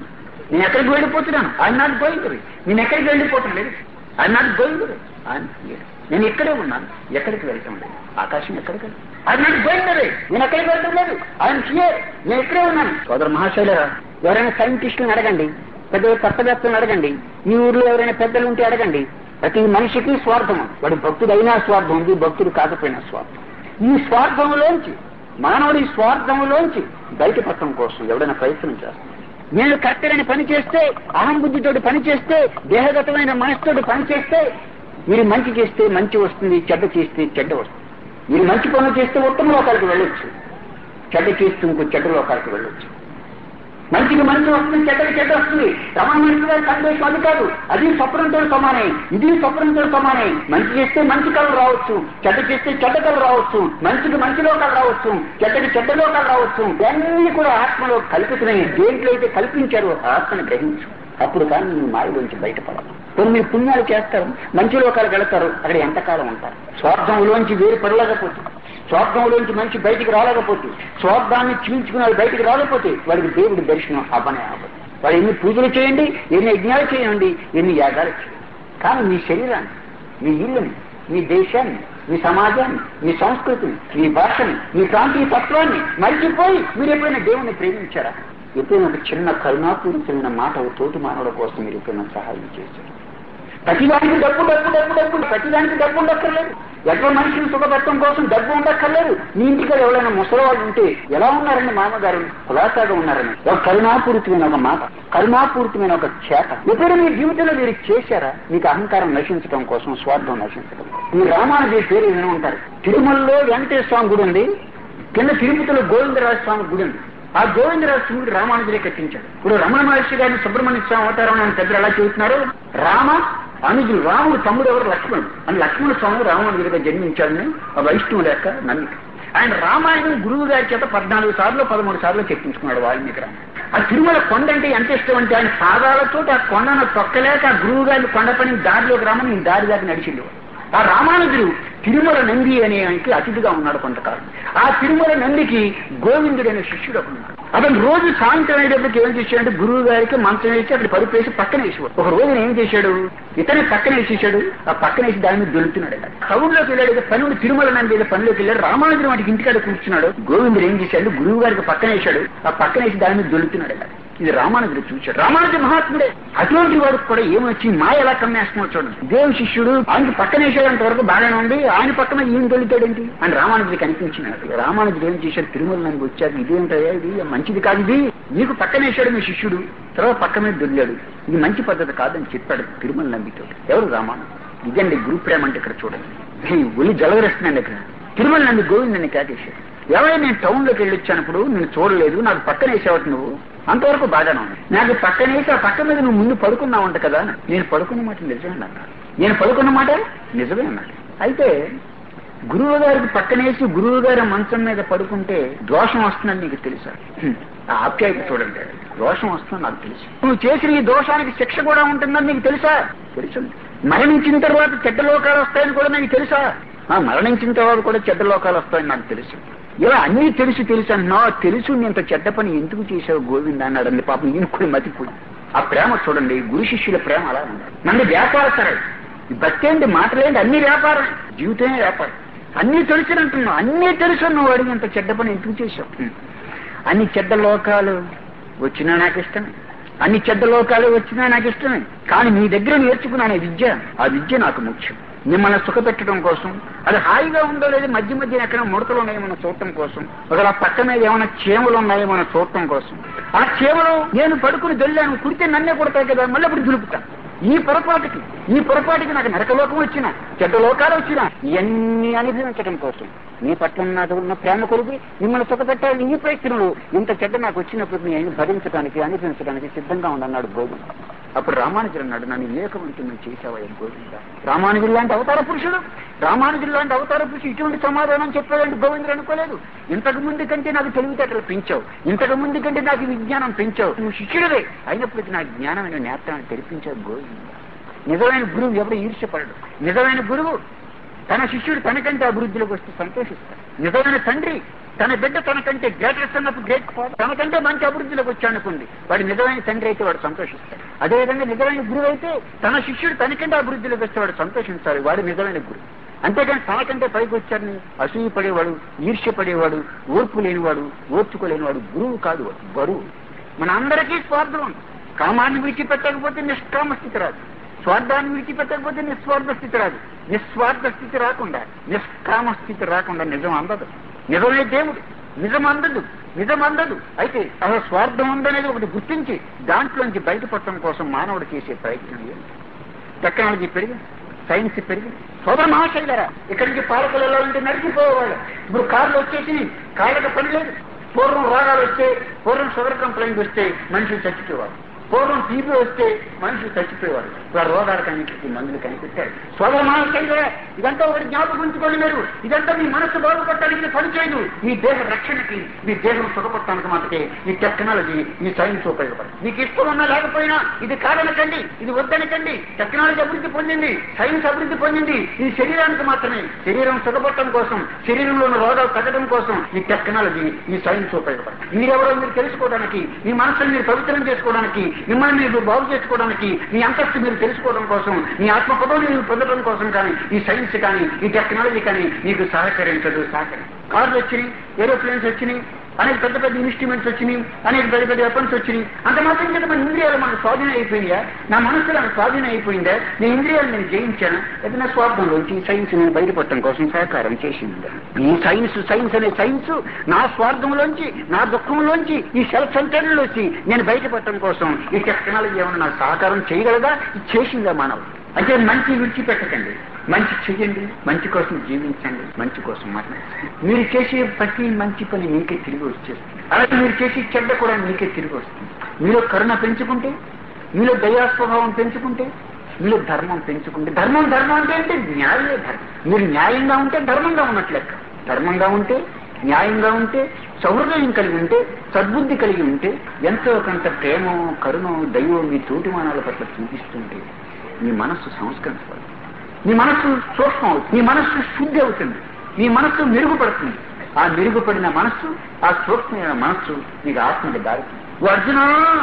నేను ఎక్కడికి వెళ్ళిపోతున్నాను, ఆయన నాకు గోయింది. నేను ఎక్కడికి వెళ్ళిపోవటం లేదు, ఆయన నాకు గోయింది. ఆయన నేను ఇక్కడే ఉన్నాను, ఎక్కడికి వెళ్తాం లేదు. ఆకాశం ఎక్కడికి వెళ్ళి ఆయన నాకు గోయింది. నేను ఎక్కడికి వెళ్ళటం లేదు, ఆయన క్లియర్, నేను ఇక్కడే ఉన్నాను. సోదర మహాశైల, ఎవరైనా సైంటిస్టులను అడగండి, పెద్ద తత్వవేత్తలను అడగండి, ఈ ఊర్లో ఎవరైనా పెద్దలు ఉంటే అడగండి. ప్రతి మనిషికి స్వార్థం, వాడి భక్తుడు అయినా స్వార్థం ఉంది, భక్తుడు కాకపోయినా స్వార్థం. ఈ స్వార్థంలోంచి మానవుడి స్వార్థంలోంచి బయటపడటం కోసం ఎవడైనా ప్రయత్నం చేస్తాడు. నేను కరెక్ట్గానే పని చేస్తే, అహం బుద్ధితోటి పని చేస్తే, దేహగతమైన మనసుతోటి పని చేస్తే, మీరు మంచి చేస్తే మంచి వస్తుంది, చెడ్డ చేస్తే చెడ్డ వస్తుంది. మీరు మంచి పనులు చేస్తే ఉత్తమ లోకాలకు వెళ్ళొచ్చు, చెడ్డ చేస్తే ఇంకో చెడ్డ లోకాలకు వెళ్ళొచ్చు. మంచికి మంచి వస్తుంది, చెడ్డకి చెడ్డ వస్తుంది. రమణ మనిషి గారి సందేశం అది కాదు. అది స్వప్నంతో సమానే, ఇది స్వప్నంతో సమానే. మంచి చేస్తే మంచి కళలు రావచ్చు, చెడ్డ చేస్తే చెడ్డ కళలు రావచ్చు. మంచికి మంచి లోకాలు రావచ్చు, చెడ్డకి చెడ్డ లోకాలు రావచ్చు. ఇవన్నీ కూడా ఆత్మలో కల్పితున్నాయి. దేంట్లో అయితే కల్పించారో ఆత్మని గ్రహించు, అప్పుడు కానీ మీరు మాయలోంచి బయటపడాలి. కొన్ని మీరు పుణ్యాలు చేస్తారు, మంచి లోకాలకు వెళతారు, అక్కడ ఎంతకాలం ఉంటారు. స్వార్థంలోంచి వేరు పడలేకపోతే, స్వార్థంలోంచి మనిషి బయటికి రాలేకపోతే, స్వార్థాన్ని చీల్చుకుని వాడు బయటికి రాలేకపోతే వాడికి దేవుడి దర్శనం అవ్వనే అవ్వదు. వాడు ఎన్ని పూజలు చేయండి, ఎన్ని యజ్ఞాలు చేయండి, ఎన్ని యాగాలు చేయండి, కానీ మీ శరీరాన్ని, మీ ఇల్లుని, మీ దేశాన్ని, మీ సమాజాన్ని, మీ సంస్కృతిని, మీ భాషని, మీ ప్రాంతీయ తత్వాన్ని మరిచిపోయి మీరు ఎప్పుడైనా దేవుణ్ణి ప్రేమించారా? ఎప్పుడైనా ఒక చిన్న కరుణాపూరితమైన మాట తోటి మానవుల కోసం మీరు ఎప్పుడైనా సహాయం చేశారు? ప్రతిదానికి డబ్బు డబ్బు డబ్బు డబ్బు ప్రతిదానికి డబ్బు ఉండక్కర్లేదు. ఎట్లా మనిషిని సుఖపెట్టడం కోసం డబ్బు ఉండక్కర్లేదు. మీ ఇంటికి ఎవరైనా ముసలివాళ్ళు ఉంటే ఎలా ఉన్నారని మామగారు కులాసాగా ఉన్నారని ఒక కరుణాపూరితమైన ఒక మాట, కరుణాపూరితమైన ఒక చేత ఎప్పుడైనా మీ జీవితంలో మీరు చేశారా? మీకు అహంకారం నశించడం కోసం, స్వార్థం నశించడం కోసం. ఈ రామానుజీ పేరు విని ఉంటారు. తిరుమలలో వెంకటేశ్వర స్వామి గుడి ఉంది, కింద తిరుపతిలో గోవిందరాజ స్వామి గుడి ఉంది. ఆ గోవిందరాజ స్వామికి రామానుజులే కట్టించాడు. ఇప్పుడు రమణ మహర్షి గారిని సుబ్రహ్మణ్య స్వామి అవతారం అని పెద్దలు ఎలా చెబుతున్నారు? రామ అనుజులు, రాముడు తమ్ముడు ఎవరు? లక్ష్మణుడు. అని లక్ష్మణ స్వామి రామానుజుడిగా జన్మించాడని ఆ వైష్ణవుల యొక్క నమ్మిక. ఆయన రామాయణం గురువు గారి చేత పద్నాలుగు సార్లు పదమూడు సార్లు చెప్పించుకున్నాడు వాల్మీకి రామాయణం. ఆ తిరుమల కొండ అంటే ఎంత ఇష్టం అంటే ఆయన పాదాలతో ఆ కొండను తొక్కలేక ఆ గురువు గారిని కొండ పని దారిలోకి రామని నేను దారి దాకా నడిచిండు. ఆ రామానుజుడు తిరుమల నంది అనే ఆయనకి అతిథిగా ఉన్నాడు కొంతకాలం. ఆ తిరుమల నందికి గోవిందుడు అనే శిష్యుడు అక్కడ ఉన్నాడు. అతను రోజు సాయంత్రం అయ్యేటప్పటికి ఏం చేశాడంటే గురువు గారికి మంచం వేసి అక్కడ పరుపేసి పక్కన వేసేవాడు. ఒక రోజున ఏం చేశాడు, ఇతని పక్కన వేసేసాడు. ఆ పక్కన వేసి దాని మీద దొలుతున్నాడు. టౌన్లోకి వెళ్ళాడు, పనుడు తిరుమల నంది పనిలోకి వెళ్ళాడు. రామానుజుడు వాటికి ఇంటికాడ కూర్చున్నాడు. గోవిందుడు ఏం చేశాడు, గురువు గారికి పక్కన వేశాడు. ఆ పక్కన వేసి దాని మీద దొలుతున్నాడు. ఇది రామానుజుడు చూశాడు. రామానుజు మహాత్ముడే. అటువంటి వాడికి కూడా ఏమొచ్చి మాయ ఎలా కమ్మేస్తున్నాడు చూడండి. దేవు శిష్యుడు ఆయనకి పక్కన వేసేంత వరకు బాగానే ఉంది, ఆయన పక్కన ఈయన దొలుతాడేంటి అని రామానుజుడికి అనిపించినాడు. రామానుజుడు ఏం చేశాడు, తిరుమల నంది వచ్చాక ఇదేంటయ్యా, ఇది మంచిది కాదు, ఇది నీకు పక్కన వేసాడు మీ శిష్యుడు, తర్వాత పక్క మీద దొల్లాడు, ఇది మంచి పద్ధతి కాదని చెప్పాడు తిరుమల నందితో. ఎవరు? రామానుజుడు. ఇదండి గురు ప్రేమ అంటే. ఇక్కడ చూడండి, ఒలి జలవరేస్తున్నాడు. ఇక్కడ తిరుమల నంది గోవిందని కేకేశాడు. ఎవరైనా నేను టౌన్ లోకి వెళ్ళి వచ్చానప్పుడు నేను చూడలేదు, నాకు పక్కన వేసేవాటి నువ్వు, అంతవరకు బాగానే ఉంది. నాకు పక్కన వేసి ఆ పక్క మీద నువ్వు ముందు పడుకున్నావంట కదా. నేను పడుకున్న మాట నిజమే అన్నాడు. నేను పడుకున్న మాట నిజమే అన్నాడు. అయితే గురువు గారికి పక్కనేసి గురువు గారి మంచం మీద పడుకుంటే దోషం వస్తుందని నీకు తెలుసా? ఆ ఆప్యాయత చూడండి, దోషం వస్తుందని నాకు తెలుసు. నువ్వు చేసిన ఈ దోషానికి శిక్ష కూడా ఉంటుందని నీకు తెలుసా? తెలుసు. మరణించిన తర్వాత చెడ్డ లోకాలు వస్తాయని కూడా నీకు తెలుసా? మరణించిన తర్వాత కూడా చెడ్డ లోకాలు వస్తాయని నాకు తెలుసు. ఇలా అన్నీ తెలుసు తెలుసు అన్నా, తెలుసు ఇంత చెడ్డ పని ఎందుకు చేశావు గోవింద అన్నాడండి. పాపం ఈయన కూడా మతిపోయి. ఆ ప్రేమ చూడండి, గురు శిష్యుల ప్రేమ అలా ఉన్నాడు. మంది వ్యాపారస్తాడు. భక్తి ఏంటి, మాటలేంటి, అన్ని వ్యాపారం, జీవితమే వ్యాపారం. అన్నీ తెలుసునంటున్నావు, అన్నీ తెలుసు, నువ్వు అడిగి ఇంత చెడ్డ పని ఎందుకు చేశావు? అన్ని చెడ్డ లోకాలు వచ్చినా నాకు ఇష్టమే, అన్ని చెడ్డ లోకాలు వచ్చినా నాకు ఇష్టమే, కానీ మీ దగ్గర నేర్చుకున్నాను విద్య, ఆ విద్య నాకు ముఖ్యం. మిమ్మల్ని సుఖపెట్టడం కోసం, అది హాయిగా ఉందో లేదో మధ్య మధ్య ఎక్కడ ముడతలు ఉన్నాయో మనం చూడటం కోసం, ఒకవేళ పక్క మీద ఏమైనా చీమలు ఉన్నాయో మనం చూడటం కోసం. ఆ చీమలు నేను పడుకుని దొల్లాను, కుడితే నన్నే కొడతాయి కదా, మళ్ళీ అప్పుడు దులుపుతాను. ఈ పొరపాటుకి ఈ పొరపాటుకి నాకు నరకలోకం వచ్చినా, చెడ్డ లోకాలు వచ్చినా ఇవన్నీ అనుభవించడం కోసం నీ పట్ల నాకు ఉన్న ప్రేమ కొరకు మిమ్మల్ని సుఖపెట్టాలని ఈ ప్రయత్నంలో ఇంత చెడ్డ నాకు వచ్చినప్పుడు నేను భరించడానికి అనుభవించడానికి సిద్ధంగా ఉండన్నాడు గోవింద. అప్పుడు రామానుజుడు అన్నాడు, నన్ను వివేకవంతుని చేశావయ్య గోవింద. రామానుజుడు లాంటి అవతార పురుషుడు, రామానుజుడు లాంటి అవతార పురుషుడు ఇటువంటి సమాధానం చెప్పాడంటే గోవిందుడు అనుకోలేదు. ఇంతకు ముందు కంటే నాకు తెలివితేటలు పెంచావు, ఇంతకు ముందు కంటే నాకు విజ్ఞానం పెంచావు, నువ్వు శిష్యుడివే అయినప్పటికీ నా జ్ఞానమైన నేత్రాన్ని తెరిపించావు గోవింద. నిజమైన గురువు ఎవరు ఈర్ష్యపడడు. నిజమైన గురువు తన శిష్యుడు తనకంటే అభివృద్ధిలోకి వస్తే సంతోషిస్తాడు. నిజమైన తండ్రి తన బిడ్డ తనకంటే గ్రేటెస్ట్ అన్నప్పుడు గ్రేట్ ఫాదర్ తనకంటే మంచి అభివృద్ధిలోకి వచ్చానుకోండి, వాడు నిజమైన తండ్రి అయితే వాడు సంతోషిస్తాడు. అదేవిధంగా నిజమైన గురువు అయితే తన శిష్యుడు తనకంటే అభివృద్ధిలోకి వస్తే వాడు సంతోషించాలి, వాడు నిజమైన గురువు. అంతేకాని తనకంటే పైకి వచ్చారని అసూయ పడేవాడు, ఈర్ష్య పడేవాడు, ఓర్పు లేనివాడు, ఓర్చుకోలేనివాడు గురువు కాదు, వాడు బరువు. మన అందరికీ స్వార్థం ఉంది. కామాన్ని విడిచిపెట్టకపోతే నిష్కామ స్థితి రాదు, స్వార్థాన్ని విడిచిపెట్టకపోతే నిస్వార్థ స్థితి రాదు. నిస్వార్థ స్థితి రాకుండా నిష్కామ స్థితి రాకుండా నిజం అందదు. నిజమే దేవుడు, నిజం అందదు, నిజం అందదు. అయితే అసలు స్వార్థం ఉందనేది ఒకటి గుర్తించి దాంట్లోంచి బయటపడటం కోసం మానవుడు చేసే ప్రయత్నం ఏంటి? టెక్నాలజీ పెరిగింది, సైన్స్ పెరిగింది. సోదర మహాశైలరా, ఇక్కడి నుంచి పాలకులు ఎలా ఉంటే నడిచిపోయేవాళ్ళు. ఇప్పుడు కార్లు వచ్చేసి కాళ్ళకి పని లేదు. పూర్వం రోగాలు వస్తే, పూర్వం షుగర్ కంప్లైంట్ వస్తే మనుషులు చచ్చిపోయేవారు. పూర్వం టీబీ వస్తే మనుషులు చచ్చిపోయేవారు. ఇప్పుడు రోగాలు కనిపించి మందులు కనిపెట్టారు. సోదర మహాశైలరా, ఇదంతా ఒకటి జ్ఞాపకం ఉంచుకోండి మీరు. ఇదంతా మీ మనసు బాగుపడటానికి పని చేయదు. మీ దేహ రక్షణకి, మీ దేహం సుఖపడటానికి మాత్రమే ఈ టెక్నాలజీ, ఈ సైన్స్ ఉపయోగపడుతుంది. మీకు ఇష్టం ఉన్నా లేకపోయినా ఇది కాదనకండి, ఇది వద్దనకండి. టెక్నాలజీ అభివృద్ధి పొందింది, సైన్స్ అభివృద్ధి పొందింది, ఇది శరీరానికి మాత్రమే. శరీరం సుఖపడటం కోసం, శరీరంలో ఉన్న రోగాలు తగ్గడం కోసం ఈ టెక్నాలజీ, ఈ సైన్స్ ఉపయోగపడుతుంది. మీరెవరో మీరు తెలుసుకోవడానికి, మీ మనసుని మీరు పవిత్రం చేసుకోవడానికి, మిమ్మల్ని మీరు బాగు చేసుకోవడానికి, మీ అంతస్తు మీరు తెలుసుకోవడం కోసం, మీ ఆత్మపదం మీరు పొందడం కోసం కానీ ఈ సైన్స్ కానీ ఈ టెక్నాలజీ కానీ మీకు సహకరించదు. సహకరి కార్లు వచ్చినాయి, ఏరోప్లేన్స్ వచ్చినాయి, అనేక పెద్ద పెద్ద ఇన్స్ట్రుమెంట్స్ వచ్చినాయి, అనేక పెద్ద పెద్ద వెపన్స్ వచ్చినాయి. అంత మాత్రం చేత మన ఇంద్రియాలు మనకు స్వాధీనం అయిపోయిందా? నా మనస్సు నాకు స్వాధీనం అయిపోయిందా? నేను ఇంద్రియాలు నేను జయించాను. అయితే నా స్వార్థంలోంచి ఈ సైన్స్ నేను బయటపడటం కోసం సహకారం చేసింది. ఈ సైన్స్ సైన్స్ అనే సైన్స్ నా స్వార్థంలోంచి, నా దుఃఖంలోంచి, ఈ సెల్ఫ్ సెంటర్లోంచి నేను బయటపడటం కోసం ఈ టెక్నాలజీ ఏమైనా నాకు సహకారం చేయగలదా? ఇది చేసిందా మానవుడు? అంటే మంచి విడిచిపెట్టకండి, మంచి చెయ్యండి, మంచి కోసం జీవించండి, మంచి కోసం మరణించండి. మీరు చేసే ప్రతి మంచి పని మీకే తిరిగి వచ్చేస్తుంది. అలాగే మీరు చేసే చెడ్డ కూడా మీకే తిరిగి వస్తుంది. మీలో కరుణ పెంచుకుంటే, మీలో దయాస్వభావం పెంచుకుంటే, మీలో ధర్మం పెంచుకుంటే. ధర్మం ధర్మం అంటే అంటే న్యాయమే ధర్మం. మీరు న్యాయంగా ఉంటే ధర్మంగా ఉన్నట్లు లెక్క. ధర్మంగా ఉంటే, న్యాయంగా ఉంటే, సౌహృదయం కలిగి ఉంటే, సద్బుద్ధి కలిగి ఉంటే, ఎంతో కొంత ప్రేమ, కరుణ, దైవం మీ తోటి మానాల పట్ల చూపిస్తుంటే మీ మనస్సు సంస్కరించబడుతుంది. మీ మనస్సు సూక్ష్మం అవుతుంది, మీ మనస్సు శుద్ధి అవుతుంది, మీ మనస్సు మెరుగుపడుతుంది. ఆ మెరుగుపడిన మనస్సు, ఆ సూక్ష్మమైన మనస్సు మీకు ఆత్మకి దారుతుంది. అర్జున,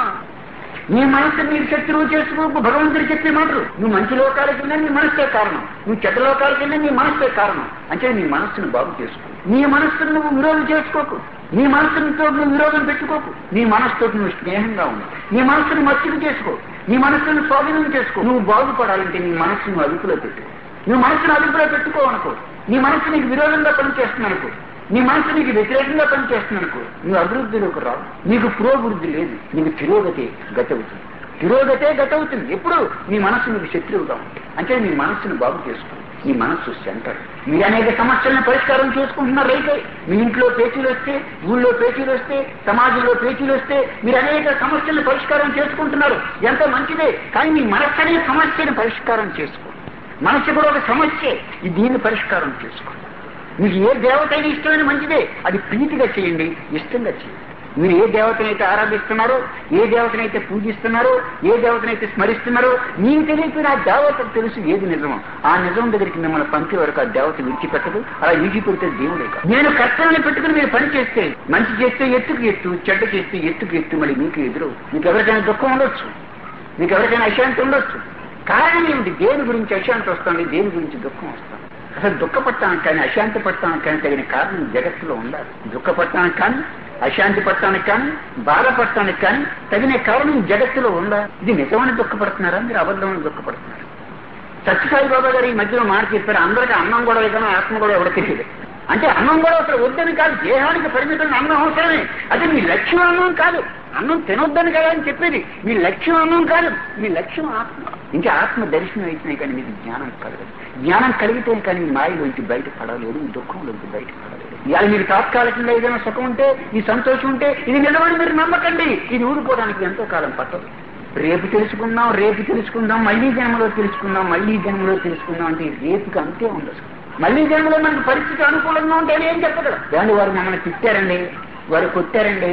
నీ మనస్సు మీరు శత్రువు చేసుకోకు. భగవంతుడు చెప్పే మాటలు. నువ్వు మంచి లోకాలకి వెళ్ళినా నీ మనస్సే కారణం, నువ్వు చెడ్డ లోకాలకి వెళ్ళినా నీ మనస్సే కారణం. అంటే నీ మనస్సును బాగు చేసుకో. నీ మనస్సును నువ్వు విరోధం చేసుకోకు, నీ మనస్సుతో నువ్వు విరోధం పెట్టుకోకు. నీ మనస్సుతో నువ్వు స్నేహంగా ఉండు. నీ మనస్సును మచ్చిక చేసుకో, నీ మనస్సును స్వాధీనం చేసుకో. నువ్వు బాగుపడాలంటే నీ మనస్సును అదుపులో పెట్టుకో. నువ్వు మనస్సును అదుపులో పెట్టుకోవనుకో, నీ మనస్సు నీకు విరోధంగా పనిచేస్తుందనుకో, నీ మనసు నీకు వ్యతిరేకంగా పనిచేస్తుందనుకో, నువ్వు అభివృద్ధిలోకి రావు. నీకు పురోభివృద్ధి లేదు, నీకు తిరోగతే గతవుతుంది. తిరోగతే గతవుతుంది ఎప్పుడు నీ మనస్సు నీకు శత్రువుగా ఉంటుంది. అంటే నీ మనస్సును బాగు చేసుకో. నీ మనస్సు సెంటర్. మీరు అనేక సమస్యలను పరిష్కారం చేసుకుంటున్నారు. అయితే మీ ఇంట్లో పేచీలు వస్తే, ఊళ్ళో పేచీలు వస్తే, సమాజంలో పేచీలు వస్తే మీరు అనేక సమస్యలను పరిష్కారం చేసుకుంటున్నారు. ఎంతో మంచిదే. కానీ మీ మనస్సు అనే సమస్యను పరిష్కారం చేసుకో. మనస్సు కూడా ఒక సమస్యే, దీన్ని పరిష్కారం చేసుకో. మీకు ఏ దేవత అయినా ఇష్టమైన మంచిదే, అది ప్రీతిగా చేయండి, ఇష్టంగా చేయండి. మీరు ఏ దేవతనైతే ఆరాధిస్తున్నారో, ఏ దేవతనైతే పూజిస్తున్నారో, ఏ దేవతనైతే స్మరిస్తున్నారో, మీకు తెలియకపోయిన ఆ దేవతకు తెలుసు ఏది నిజమో. ఆ నిజం దగ్గరికి మిమ్మల్ని పంపే వరకు ఆ దేవత విడిచిపెట్టదు. అలా విడిచిపెడితే దేవుడే కాదు. నేను కర్తవ్యాన్ని పెట్టుకుని మీరు పని చేస్తే, మంచి చేస్తే ఎత్తుకు ఎత్తు, చెడ్డ చేస్తే ఎత్తుకు ఎత్తు, మళ్ళీ మీకు ఎదురు. మీకు ఎవరికైనా దుఃఖం ఉండొచ్చు, మీకు ఎవరికైనా అశాంతి ఉండొచ్చు. కారణం ఏమిటి? దేని గురించి అశాంతి వస్తుంది, దేని గురించి దుఃఖం వస్తుంది? అసలు దుఃఖపడటానికి కానీ అశాంతి పడటానికి కానీ తగిన కారణం జగత్తులో ఉండాలి. దుఃఖపడటానికి కానీ అశాంతి పడటానికి కానీ బాధపడటానికి కానీ తగిన కారణం జగత్తులో ఉండాలి. ఇది నిజమని దుఃఖపడుతున్నారా, మీరు అబద్ధమని దుఃఖపడుతున్నారు? సత్యసాయి బాబా గారు ఈ మధ్యలో మాట చెప్పారు, అందరికీ అన్నం కూడా ఏదైనా ఆత్మ కూడా ఎవరికి తెలియదు. అంటే అన్నం కూడా అసలు వద్దని కాదు, దేహానికి పరిమితం అన్నం అవసరమే. అదే మీ లక్ష్యం అన్నం కాదు, అన్నం తినొద్దని కదా అని చెప్పేది. మీ లక్ష్యం అన్నం కాదు, మీ లక్ష్యం ఆత్మ. ఇంకా ఆత్మ దర్శనం అయితేనే కానీ మీకు జ్ఞానం కలగదు. జ్ఞానం కలిగితే కానీ మీ మాయలోంచి బయట పడలేదు, మీ దుఃఖంలోంచి బయట పడలేదు. ఇవాళ మీరు తాత్కాలికంగా ఏదైనా సుఖం ఉంటే, ఈ సంతోషం ఉంటే, ఇది నిలబడి మీరు నమ్మకండి. ఇది ఊడిపోవడానికి ఎంతో కాలం పట్టదు. రేపు తెలుసుకుందాం, రేపు తెలుసుకుందాం, మళ్లీ జన్మలో తెలుసుకుందాం, మళ్లీ జన్మలో తెలుసుకుందాం అంటే రేపుకి అంతే ఉండదు. మళ్లీ జన్మలో మనకి పరిస్థితి అనుకూలంగా ఉంటే ఏం చెప్పగలరు? దాన్ని వారు మమ్మల్ని తిట్టారండి, వారు కొట్టారండి,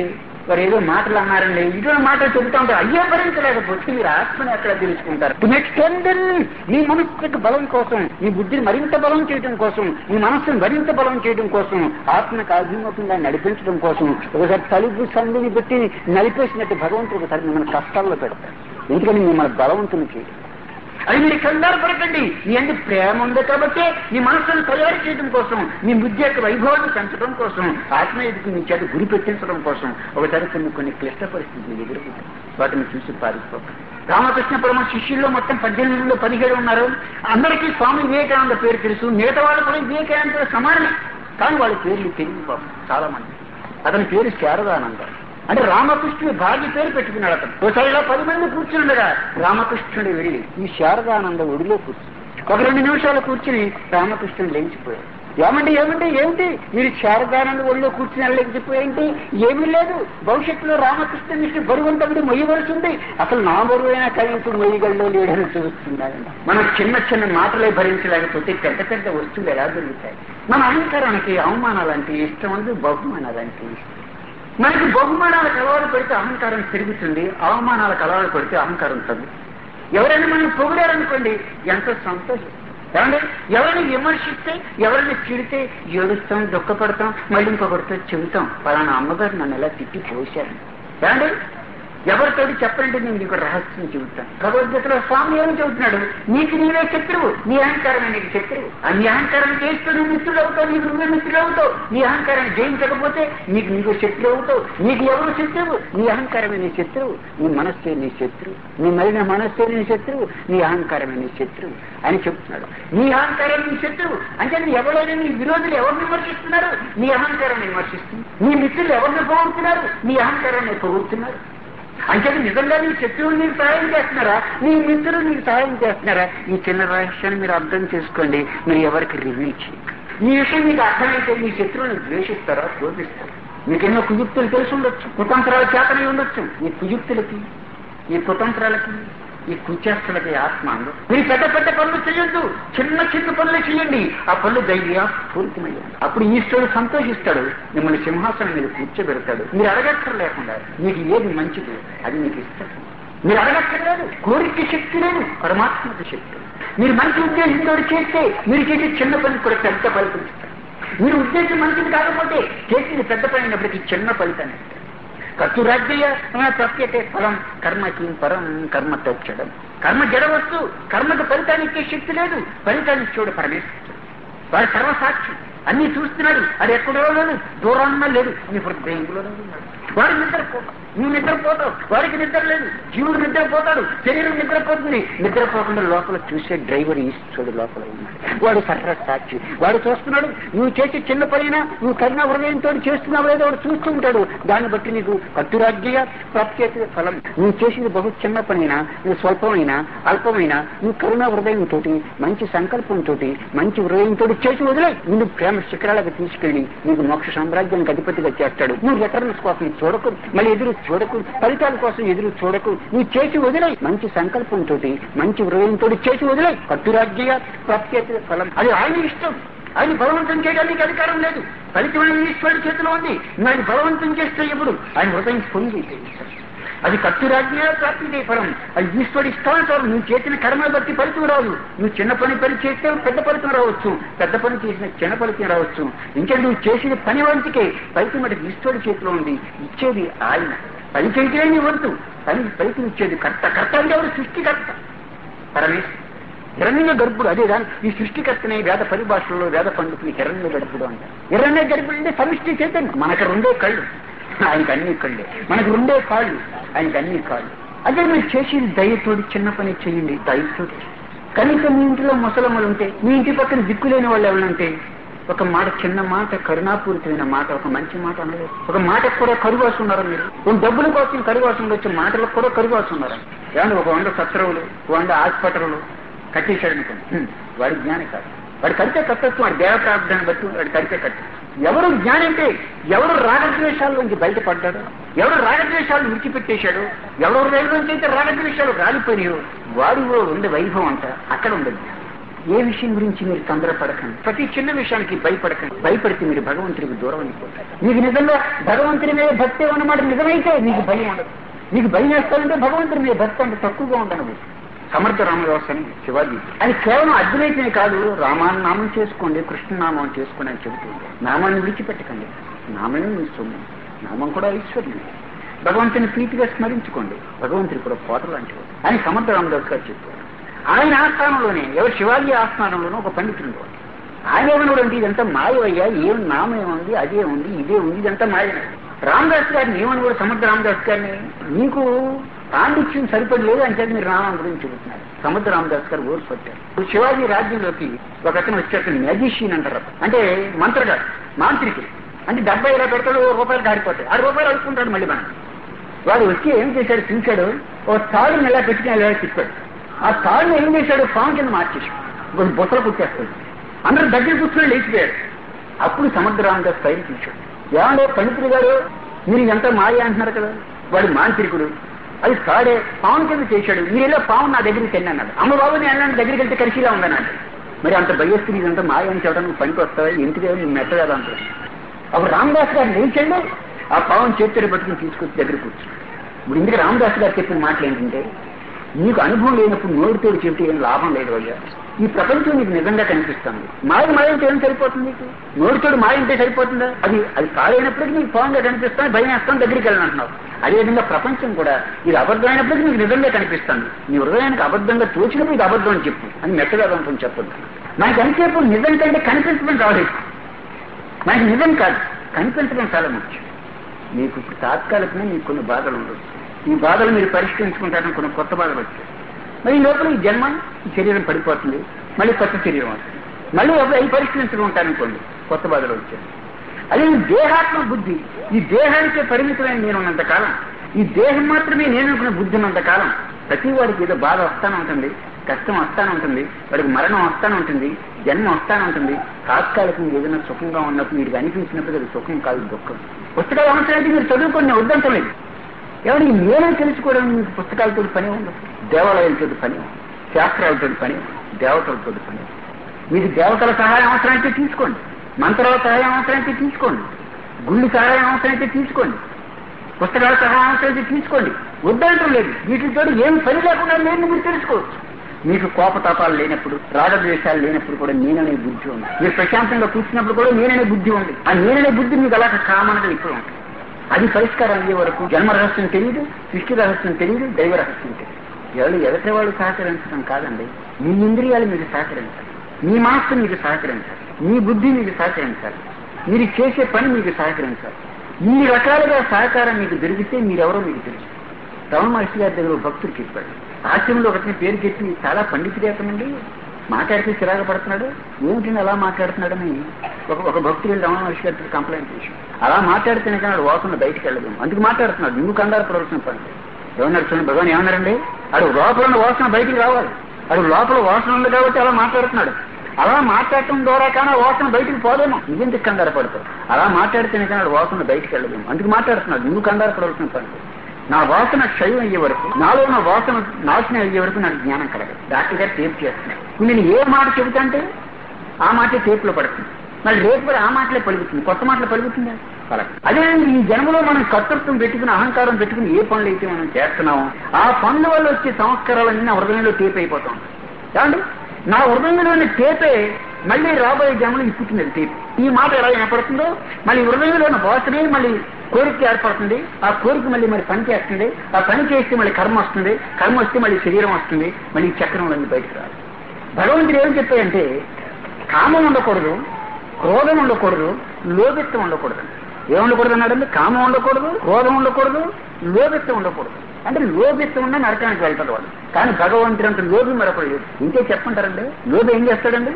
వారు ఏదో మాటలు అన్నారండి, ఇటువంటి మాటలు చెబుతా ఉంటారు. అయ్యే భరించలేకపోతే మీరు ఆత్మని ఎక్కడ తెలుసుకుంటారు? నెక్స్ట్ మీ మనస్సుకి బలం కోసం, మీ బుద్ధిని మరింత బలం చేయడం కోసం, మీ మనస్సును మరింత బలం చేయడం కోసం, ఆత్మకు అభిముఖంగా నడిపించడం కోసం ఒకసారి తలుపు సంధిని పెట్టి నడిపేసినట్టు భగవంతుడు ఒకసారి మిమ్మల్ని కష్టాల్లో పెడతారు. ఎందుకని మిమ్మల్ని బలవంతుని చేయడం. అది మీరు కంగారు పడకండి. మీ అంటే ప్రేమ ఉంది కాబట్టి మీ మనస్సును తయారు చేయడం కోసం, మీ బుద్ధి యొక్క వైభవాన్ని పెంచడం కోసం, ఆత్మ ఎదుగు మీ చేత గురి పెట్టించడం కోసం ఒకసారి కొన్ని కొన్ని క్లిష్ట పరిస్థితులు ఎదుర్కొంటాం. వాటిని చూసి పారిపోతాం. రామకృష్ణ పరమ శిష్యుల్లో మొత్తం పద్దెనిమిదిలో పదిహేడు ఉన్నారు. అందరికీ స్వామి వివేకానంద పేరు తెలుసు. మిగతా వాళ్ళు కూడా వివేకానంద సమానమే, కానీ వాళ్ళ పేర్లు తెలియదు పాపం చాలా మంది. అతని పేరు శారదానంద. అంటే రామకృష్ణుడి భార్య పేరు పెట్టుకున్నాడు అతను. ఒకసారి ఇలా పది మంది కూర్చుండగా రామకృష్ణుడు వెళ్ళి ఈ శారదానంద ఒడిలో కూర్చుని ఒక రెండు నిమిషాలు కూర్చుని రామకృష్ణుడు లేచిపోయాడు. ఏమండి ఏమండి ఏమిటి మీరు శారదానంద ఒడిలో కూర్చుని లేచిపోయేంటి? ఏమీ లేదు, భవిష్యత్తులో రామకృష్ణ బరువంతకుడు మొయ్యవలసింది, అసలు నా బరువైనా కనీసం మొయ్యగల్లో లేడని చూస్తున్నాడండి. మనం చిన్న చిన్న మాటలే భరించలేకపోతే పెద్ద పెద్ద వస్తువులు ఎలా దొరుకుతాయి? మన అహంకారానికి అవమానాలంటే ఇష్టం ఉంది, బహుమానాలంటే ఇష్టం. మనకి బహుమానాలకు అలవాటు పెడితే అహంకారం పెరుగుతుంది, అవమానాలకు అలవాటు పెడితే అహంకారం తగ్గుతుంది. ఎవరైనా మనం పొగిడారనుకోండి ఎంతో సంతోషం. ఏమంటే ఎవరిని విమర్శిస్తే, ఎవరిని చిడితే ఏడుస్తాం, దుఃఖపడతాం, మళ్ళీ ఇంకొకరితో చెబుతాం పలానా అమ్మగారు నన్ను ఎలా తిట్టి పోశారు. ఏమంటే ఎవరితోటి చెప్పండి నేను నీకు రహస్యం చెబుతాను. భగవద్గీతలో స్వామి ఏమని చెబుతున్నాడు? నీకు నీవే శత్రువు, నీ అహంకారమే నీకు శత్రువు. నీ అహంకారం చేస్తూ నువ్వు మిత్రుడు అవుతావు, నీకు నువ్వే మిత్రుడు అవుతావు. నీ అహంకారాన్ని జయించకపోతే నీకు నీకు శత్రువు అవుతావు. నీకు ఎవరు శత్రువు? నీ అహంకారమే నీ శత్రువు. నీ మనస్సే నీ శత్రువు. నీ మరిన మనస్సే నీ శత్రువు. నీ అహంకారమే నీ శత్రువు అని చెప్తున్నాడు. నీ అహంకారం నీ శత్రువు అంటే ఎవరైనా నీ విరోధులు ఎవరిని విమర్శిస్తున్నారు? నీ అహంకారాన్ని విమర్శిస్తుంది. నీ మిత్రులు ఎవరిని పొగుడుతున్నారు? నీ అహంకారాన్ని పొగుడుతున్నారు. అంటే నిజంగా నీ శత్రువులు నీకు సహాయం చేస్తున్నారా? నీ మిత్రులు నీకు సహాయం చేస్తున్నారా? ఈ చిన్న రహస్యాన్ని మీరు అర్థం చేసుకోండి. మీరు ఎవరికి రివీల్ చేయండి. ఈ విషయం మీకు అర్థమైతే మీ శత్రువుని ద్వేషిస్తారా, శోధిస్తారా? మీకెన్నో కుయుక్తులు తెలిసి ఉండొచ్చు, కుతంత్రాల చేతనే ఉండొచ్చు. ఈ కుయుక్తులకి, ఈ కుతంత్రాలకి, ఈ కుచేష్టలకి ఆత్మ అందరు. మీరు పెద్ద పెద్ద పనులు చేయొద్దు, చిన్న చిన్న పనులు చేయండి. ఆ పనులు ధైర్య పూర్తిమయ్యాడు. అప్పుడు ఈశ్వరుడు సంతోషిస్తాడు, మిమ్మల్ని సింహాసనం మీద కూర్చోబెడతాడు. మీరు అడగక్కర్ లేకుండా మీకు ఏది మంచిది అది మీకు ఇస్తాడు. మీరు అడగక్కర్లేదు, కోరిక శక్తి లేదు, పరమాత్మక శక్తి. మీరు మంచి ఉద్దేశంతో చేస్తే మీరు చేసే చిన్న పని కూడా పెద్ద ఫలితం ఇస్తారు. మీరు ఉద్దేశం మంచిది కాకపోతే చేసేది పెద్ద పని అయినప్పటికీ చిన్న ఫలితాన్ని ఇస్తారు. కర్తురాజ్య ప్రత్యేక ఫలం కర్మకి పరం కర్మ తచ్చడం. కర్మ జడవస్తు, కర్మకు ఫలితాన్ని ఇచ్చే శక్తి లేదు. ఫలితాన్ని ఇచ్చేవాడు పరమేశ్వరుడు. వాడు సర్వసాక్షి, అన్ని చూస్తున్నాడు. అది ఎక్కడో లేదు, దూరాన్న లేదు, నీ హృదయంలోనే ఉన్నాడు. వాడు నిద్రపోతాడు, నువ్వు నిద్రపోతావు. వాడికి నిద్ర లేదు, జీవుడు నిద్రపోతాడు, శరీరం నిద్రపోతుంది. నిద్రపోకుండా లోపల చూసే డ్రైవర్ ఈశ్వరుడు లోపల ఉన్నాడు. వాడు సర్వసాక్షి, వాడు చూస్తున్నాడు. నువ్వు చేసే చిన్న పైన నువ్వు కరుణ హృదయంతో చేస్తున్నావు లేదో వాడు చూస్తూ ఉంటాడు. దాన్ని బట్టి నీకు కర్తురాజ్య ప్రత్యేక ఫలం. నువ్వు చేసింది బహు చిన్న పనైనా, నువ్వు స్వల్పమైనా అల్పమైనా, నువ్వు కరుణ హృదయంతో మంచి సంకల్పంతో మంచి హృదయంతో చేసి వదిలే. నువ్వు ప్రేమ శిఖరాలకు తీసుకెళ్లి నీకు మోక్ష సామ్రాజ్యానికి అధిపతిగా చేస్తాడు. నువ్వు రిటర్న్స్ కోసం చూడకు, మళ్ళీ ఎదురు చూడకు, ఫలితాల కోసం ఎదురు చూడకు. నువ్వు చేసి వదిలే. మంచి సంకల్పంతో మంచి హృదయంతో చేసి వదిలే. కర్తురాజ్య ప్రత్యేక ఫలం. అది ఆయన ఇష్టం. ఆయన బలవంతం చేయడానికి అధికారం లేదు. ఫలితం ఈశ్వరుడి చేతిలో ఉంది. ఆయన బలవంతం చేస్తే ఎప్పుడు ఆయన హృదయం పొంది అది కర్తురాజ్ఞ ప్రాప్తి ఫలం. అది ఈశ్వరుడు ఇష్టానుసారం నువ్వు చేసిన కర్మ బట్టి ఫలితం రాదు. నువ్వు చిన్న పని పని చేస్తే పెద్ద ఫలితం రావచ్చు, పెద్ద పని చేసిన చిన్న ఫలితం రావచ్చు. ఇంకా నువ్వు చేసిన పని వంటికే ఫలితం అంటే ఈశ్వరుడి చేతిలో ఉంది. ఇచ్చేది ఆయన. పని చేయటమే నీ వంతు, పని ఫలితం ఇచ్చేది కర్త. కర్త అంటే ఎవరు? సృష్టికర్త పరమేశ్వరుడు. హిరణ్య గర్భుడు. అదే దాని ఈ సృష్టికర్తనే వేద పరిభాషలో వేద పండితుని హిరణ్య గర్భుడు అంటారు. హిరణ్య గర్భుడు అంటే సమిష్టి చైతన్యం. మనకు రెండే కళ్ళు, ఆయనకు అన్ని కళ్ళే. మనకు రెండే కాళ్ళు, ఆయనకు అన్ని కాళ్ళు. అదే మీరు చేసేది దయతోటి చిన్న పని చేయండి, దయతోటి. కనీసం మీ ఇంటిలో ముసలమ్మలు ఉంటే, మీ ఇంటి పక్కన దిక్కులేని వాళ్ళు ఎవరంటే ఒక మాట, చిన్న మాట, కరుణాపూరితమైన మాట, ఒక మంచి మాట అనలేదు. ఒక మాటకు కూడా కరువాసు ఉన్నారా మీరు? ఒక డబ్బుల కోసం కరువాసు ఉండొచ్చు, మాటలకు కూడా కరువాసు ఉన్నారా? ఏమన్నా ఒక వంద సత్రవులు, వంద హాస్పిటల్ కట్టేశాడు అనుకోండి, వాడి జ్ఞాని కాదు. వాడు కడితే కట్టచ్చు, వాడి దేవ ప్రార్థాన్ని బట్టి వాడు కడితే కట్టచ్చు. ఎవరు జ్ఞాని అంటే ఎవరు రాగద్వేషాల నుంచి బయటపడ్డాడు, ఎవరు రాగద్వేషాలు విడిచిపెట్టేశాడు, ఎవరు రైలు నుంచి అయితే రాగద్వేషాలు రాలిపోయాయో వాడిలో ఉండే వైభవం అంట అక్కడ ఉండదు. ఏ విషయం గురించి మీరు తొందరపడకండి, ప్రతి చిన్న విషయానికి భయపడకండి. భయపడితే మీరు భగవంతుడికి దూరం అయిపోతారు. మీకు నిజంగా భగవంతుడి మీద భక్తి ఉన్నమాట నిజమైతే మీకు భయం ఉండదు. మీకు భయం వేస్తారంటే భగవంతుడి మీద భక్తి అంత తక్కువగా ఉండను. సమర్థ రామదాస్ అని శివాజీ అది కేవలం అద్వైతమే కాదు, రామాన్ని నామం చేసుకోండి, కృష్ణనామం చేసుకోండి అని చెబుతుంది. నామాన్ని విడిచిపెట్టకండి, నామమే మీ సొమ్ము, నామం కూడా ఐశ్వర్యం. భగవంతుని ప్రీతిగా స్మరించుకోండి, భగవంతుడి కూడా పోట లాంటివాడు అని సమర్థ రామదాస్ గారు చెప్పారు. ఆయన ఆస్థానంలోనే, ఎవరు శివాజీ ఆస్థానంలోనే ఒక పండితుడు. ఆయన ఏమన్నాడు అంటే ఇదంతా మాయవయ్యా, ఏం నామం ఏముంది, అదే ఉంది, ఇదే ఉంది, ఇదంతా మాయనే. రామదాస్ గారిని ఏమని కూడా సమర్థ రామదాస్ గారిని మీకు పాండిత్యం సరిపడలేదు అంటే మీరు రామం గురించి చెబుతున్నారు. సమర్థ రామదాస్ గారు ఓర్పు పట్టారు. శివాజీ రాజ్యంలోకి ఒక అతను వచ్చేట మ్యాజిషియన్ అంటారు, అంటే మంత్రగాడు, మాంత్రికుడు. అంటే డెబ్బై ఇలా పెడతాడు, రూపాయలు కాడిపోతాయి, ఆరు రూపాయలు అడుక్కుంటాడు. మళ్ళీ మనం వాడు వచ్చి ఏం చేశాడు, చూశాడు, ఓ తాడుని ఎలా పెట్టుకుని ఎలా తిప్పాడు. ఆ తాడుని ఏం చేశాడు, పాము కింద మార్చేశాడు, బొత్తలు కుట్టేస్తాడు. అందరూ దగ్గర కూర్చొని లేచిపోయాడు. అప్పుడు సమర్థ రామదాస్ పైన చూశాడు. ఏమంటే పండితుడు గారు మీరు ఇదంతా మాయ అంటున్నారు కదా, వాడు మాంత్రికుడు, అది తాడే పాము కింద చేశాడు, మీరు ఇలా పాము నా దగ్గరికి వెళ్ళి అన్నాడు. అమ్మ బాబు నేను అన్నాను దగ్గరికి వెళ్తే కలిసిలా ఉందన్నాడు. మరి అంత భయస్తుని ఇదంతా మాయ అని చెప్పడానికి పనికి వస్తావా, ఎందుకు నేను మెత్తగా అంటారు. అప్పుడు రామదాస్ గారు లేచండి, ఆ పావును చేతితో పట్టుకుని తీసుకొచ్చి దగ్గర కూర్చున్నాడు. ఇప్పుడు ఇందుకు రామదాస్ గారు చెప్పిన మాటలు ఏంటంటే, నీకు అనుభవం లేనప్పుడు నోటితోడు చెబితే ఏం లాభం లేదు అయ్యా, ఈ ప్రపంచం నీకు నిజంగా కనిపిస్తుంది. మాయ మాయ అంటే ఏం సరిపోతుంది, నీకు నోటితోడు మాయ అంటే సరిపోతుందా, అది అది కాలేనప్పటికీ నీకు పావుగా కనిపిస్తాను, భయం వేస్తాను, దగ్గరికి వెళ్ళని అంటున్నావు. అదేవిధంగా ప్రపంచం కూడా ఇది అబద్ధమైనప్పటికీ నీకు నిజంగా కనిపిస్తుంది. నీ హృదయానికి అబద్ధంగా తోచినప్పుడు ఇది అబద్ధం అని చెప్పు, అని మెత్తగా అనుకుని చెప్పొద్దు. మనకి అనిసేపు నిజం కంటే కనిపించడం రాలేదు, మనకి నిజం కాదు కనిపించడం చాలా ముఖ్యం. మీకు ఇప్పుడు తాత్కాలికమే మీకు కొన్ని బాధలు ఉండవు, ఈ బాధలు మీరు పరిష్కరించుకుంటారని కొన్ని కొత్త బాధలు వచ్చాయి. మరి ఈ లోపల ఈ జన్మ ఈ శరీరం పడిపోతుంది, మళ్ళీ కొత్త శరీరం వస్తుంది, మళ్ళీ అప్పుడు అవి పరిష్కరించుకుని ఉంటారనుకోండి, కొత్త బాధలు వచ్చాయి. అదే ఈ దేహాత్మ బుద్ధి, ఈ దేహానికే పరిమితమైన నేను ఉన్నంతకాలం, ఈ దేహం మాత్రమే నేను అనుకున్న బుద్ధి ఉన్నంతకాలం ప్రతి వాడికి ఏదో బాధ వస్తానే ఉంటుంది, కష్టం వస్తానే ఉంటుంది, వాడికి మరణం వస్తానే ఉంటుంది, జన్మ వస్తానే ఉంటుంది. తాత్కాలికంగా ఏదైనా సుఖంగా ఉన్నప్పుడు వీడికి అనిపించినప్పుడు అది సుఖం కాదు, దుఃఖం. పుస్తకాలు అవసరమైతే మీరు చదువుకొని వద్దంటం లేదు. ఎవరికి నేనే తెలుసుకోవడం మీకు పుస్తకాలతో పని ఉండదు, దేవాలయాలతో పని ఉంది, శాస్త్రాలతో పని ఉంది, దేవతలతో పని ఉంది. మీకు దేవతల సహాయం అవసరమైతే తీసుకోండి, మంత్రాల సహాయం అవసరమైతే తీసుకోండి, గుళ్ళు సహాయం అవసరమైతే తీసుకోండి, పుస్తకాల సహాయం అవసరమైతే తీసుకోండి, వద్దంటం లేదు. వీటితో ఏం పని లేకుండా నేను మీరు తెలుసుకోవచ్చు. మీకు కోపతాపాలు లేనప్పుడు, రాగద్వేషాలు లేనప్పుడు కూడా నేననే బుద్ధి ఉంది. మీరు ప్రశాంతంగా కూర్చున్నప్పుడు కూడా నేననే బుద్ధి ఉంది. ఆ నేననే బుద్ధి మీకు అలాగ కామన్గా ఇప్పుడు ఉంటుంది. అది పరిష్కారం అయ్యే వరకు జన్మ రహస్యం తెలియదు, సృష్టి రహస్యం తెలియదు, దైవ రహస్యం తెలియదు. ఎవరు ఎదటి వాళ్ళు సహకరించడం కాదండి, మీ ఇంద్రియాలు మీకు సహకరించాలి, మీ మనస్సు మీకు సహకరించాలి, మీ బుద్ధి మీకు సహకరించాలి, మీరు చేసే పని మీకు సహకరించాలి. ఇన్ని రకాలుగా సహకారం మీకు దొరికితే మీరెవరో మీకు తెలుసు. రమణ మహర్షి గారి దగ్గర భక్తుడు చెప్పాడు, ఆశ్రమంలో ఒకటి పేరు చెప్పి చాలా పండితుడే అతనండి, మాట్లాడితే చిరాగా పడుతున్నాడు, ఏమిటండి అలా మాట్లాడుతున్నాడని ఒక ఒక భక్తుడు రమణ మహర్షి గారి కంప్లైంట్ చేశాడు. అలా మాట్లాడితేనే కానీ వాడు వాసన బయటికి వెళ్ళదు, అందుకు మాట్లాడుతున్నాడు, నువ్వు కంగారు పడవలసిన పని. ఏమన్నారు చూడండి, భగవాన్ ఏమన్నారండి, అడు లోపల ఉన్న వాసన బయటికి రావాలి, అడు లోపల వాసన ఉంది కాబట్టి అలా మాట్లాడుతున్నాడు. అలా మాట్లాడటం ద్వారా కానీ వాసన బయటికి పోదేమో, నువ్వెందుకు కంగారు పడతావు, అలా మాట్లాడితేనే కానీ వాసన బయటికి వెళ్ళదేమో, అందుకు మాట్లాడుతున్నాడు, నువ్వు కంగారు పడవలసిన పని. నా వాసన క్షయం అయ్యే వరకు, నాలో నా వాసన నాశనం అయ్యే వరకు నాకు జ్ఞానం కలగదు. డాక్టర్ గారు టేప్ చేస్తున్నాడు, నేను ఏ మాట చెబుతాంటే ఆ మాటే టేపులో పడుతుంది, మళ్ళీ రేపు కూడా ఆ మాటలే పలుకుతుంది, కొత్త మాటలు పలుకుతుందా పలక. అదే ఈ జన్మలో మనం కర్తృత్వం పెట్టుకుని అహంకారం పెట్టుకుని ఏ పనులు అయితే మనం చేస్తున్నామో ఆ పనుల వల్ల వచ్చే సంస్కారాలన్నీ నా హృదయంలో టేప్ అయిపోతాం. ఏమండి, నా హృదయంలోని టేపే మళ్ళీ రాబోయే జన్మలో ఇప్పుతుంది టేప్. ఈ మాట ఎలా ఏర్పడుతుందో మళ్ళీ హృదయంలో ఉన్న వాసనే మళ్ళీ కోరిక ఏర్పడుతుంది, ఆ కోరిక మళ్ళీ మరి పని చేస్తుంది, ఆ పని చేస్తే మళ్ళీ కర్మ వస్తుంది, కర్మ వస్తే మళ్ళీ శరీరం వస్తుంది, మళ్ళీ చక్రంలన్నీ బయటకు రాదు. భగవంతుడు ఏం చెప్పాయంటే కామం ఉండకూడదు, క్రోధం ఉండకూడదు, లోభిత్వం ఉండకూడదు. ఏముండకూడదు అన్నాడండి, కామం ఉండకూడదు, క్రోధం ఉండకూడదు, లోభిత్వం ఉండకూడదు. అంటే లోభిత్వం ఉన్న నరకానికి వెళ్తాడు వాడు, కానీ భగవంతుడు అంత లోభి మరొకడు లేదు. ఇంకే చెప్పంటారండి, లోభి ఏం చేస్తాడండి,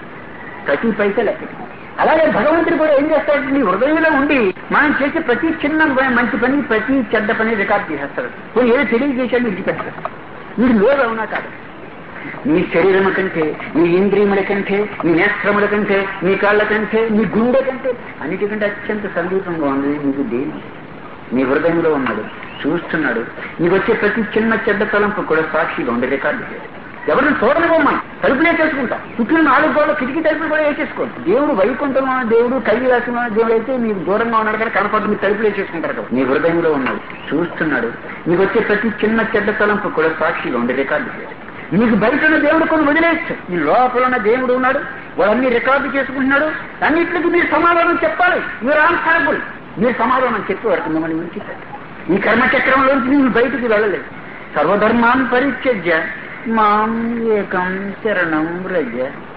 ప్రతి పైసా లెక్క. అలాగే భగవంతుడు కూడా ఏం చేస్తాడు, నీ హృదయంలో ఉండి మనం చేసే ప్రతి చిన్న మంచి పని, ప్రతి చెడ్డ పని రికార్డు చేసేస్తాడు. కొన్ని ఏదో తెలియజేశాడు విడిచిపెడతాడు. నీకు లోభి అవునా కాదు, నీ శరీరం కంటే, నీ ఇంద్రియముల కంటే, నీ నేత్రముల కంటే, నీ కాళ్ళ కంటే, నీ గుండె కంటే అన్నిటికంటే అత్యంత సమీపంగా ఉంది నీకు దేని. నీ హృదయంలో ఉన్నాడు, చూస్తున్నాడు. నీకు వచ్చే ప్రతి చిన్న చెడ్డ తలంపు కూడా సాక్షిగా ఉండే రికార్డు చేయాలి. ఎవరిని చూడనివ్వమని తలుపులే చేసుకుంటాం. చుట్టూ నాలుగు గోడలు కిటికీ తలుపులు కూడా వేసేసుకోండి. దేవుడు వైకుంఠంలో ఉన్న దేవుడు కైలాసంలో ఉన్న దేవుడు అయితే మీకు దూరంగా ఉన్నాడు కదా, కనపడి మీరు తలుపులే చేసుకుంటారు కదా. నీ హృదయంలో ఉన్నాడు, చూస్తున్నాడు. మీకు వచ్చే ప్రతి చిన్న చెడ్డ తలంపు కూడా సాక్షిగా ఉండి రికార్డు చేయాలి. మీకు బయట ఉన్న దేవుడు కొన్ని వదిలేచ్చు, మీ లోపల ఉన్న దేవుడు ఉన్నాడు, వాళ్ళన్నీ రికార్డు చేసుకుంటున్నాడు. అన్నింటికి మీరు సమాధానం చెప్పాలి. మీరు ఆన్సరబుల్. మీరు సమాధానం చెప్పే వరకు మిమ్మల్ని విడిచిపెట్టాలి. ఈ కర్మచక్రంలోంచి మీరు బయటికి వెళ్ళలేదు. సర్వధర్మాన్ని పరిత్యజ్య మాం ఏకం శరణం రజ,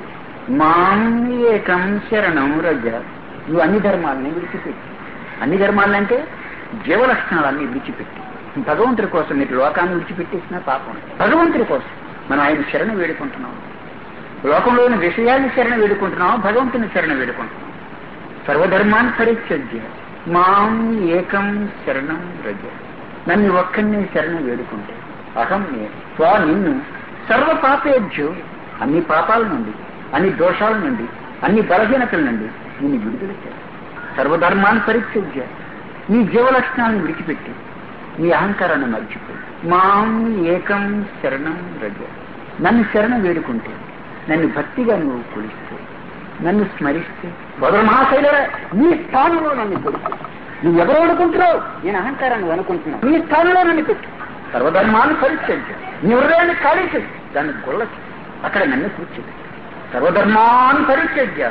మాం ఏకం శరణం రజ. నువ్వు అన్ని ధర్మాలని విడిచిపెట్టి, అన్ని ధర్మాలంటే జీవలక్షణాలన్నీ విడిచిపెట్టి భగవంతుడి కోసం మీరు లోకాన్ని విడిచిపెట్టేసిన పాపం. భగవంతుడి కోసం మనం ఆయన శరణ వేడుకుంటున్నాం. లోకంలోని విషయాన్ని శరణ వేడుకుంటున్నాం, భగవంతుని శరణ వేడుకుంటున్నాం. సర్వధర్మాన్ని పరిత్యజ్య మాం ఏకం శరణం రజ. నన్ను ఒక్కడిని శరణ వేడుకుంటే అహం స్వా నిన్ను సర్వ పాపేభ్యో, అన్ని పాపాల నుండి, అన్ని దోషాల నుండి, అన్ని బలహీనతల నుండి నిన్ను విడుదల చేయాలి. సర్వధర్మాన్ని పరిత్యజ్య, నీ జీవలక్షణాలను విడిచిపెట్టి నీ అహంకారాన్ని మర్చిపోయి మాం ఏకం శరణం రజ. నన్ను శరణ వేడుకుంటే, నన్ను భక్తిగా నువ్వు కొలిస్తే, నన్ను స్మరిస్తే, బదుల మహాశైలరా నీ స్థానంలో నన్ను పెట్టు. నువ్వు ఎవరు అనుకుంటున్నావు? నేను అహంకారాన్ని అనుకుంటున్నావు. నీ స్థానంలో నన్ను పెట్టు. సర్వధర్మాన్ని పరిత్యజ్య, నీ హృదయాన్ని ఖాళీ చేయి, దాన్ని గొల్లచి అక్కడ నన్ను కూర్చోదు. సర్వధర్మాన్ని పరిత్యజ్య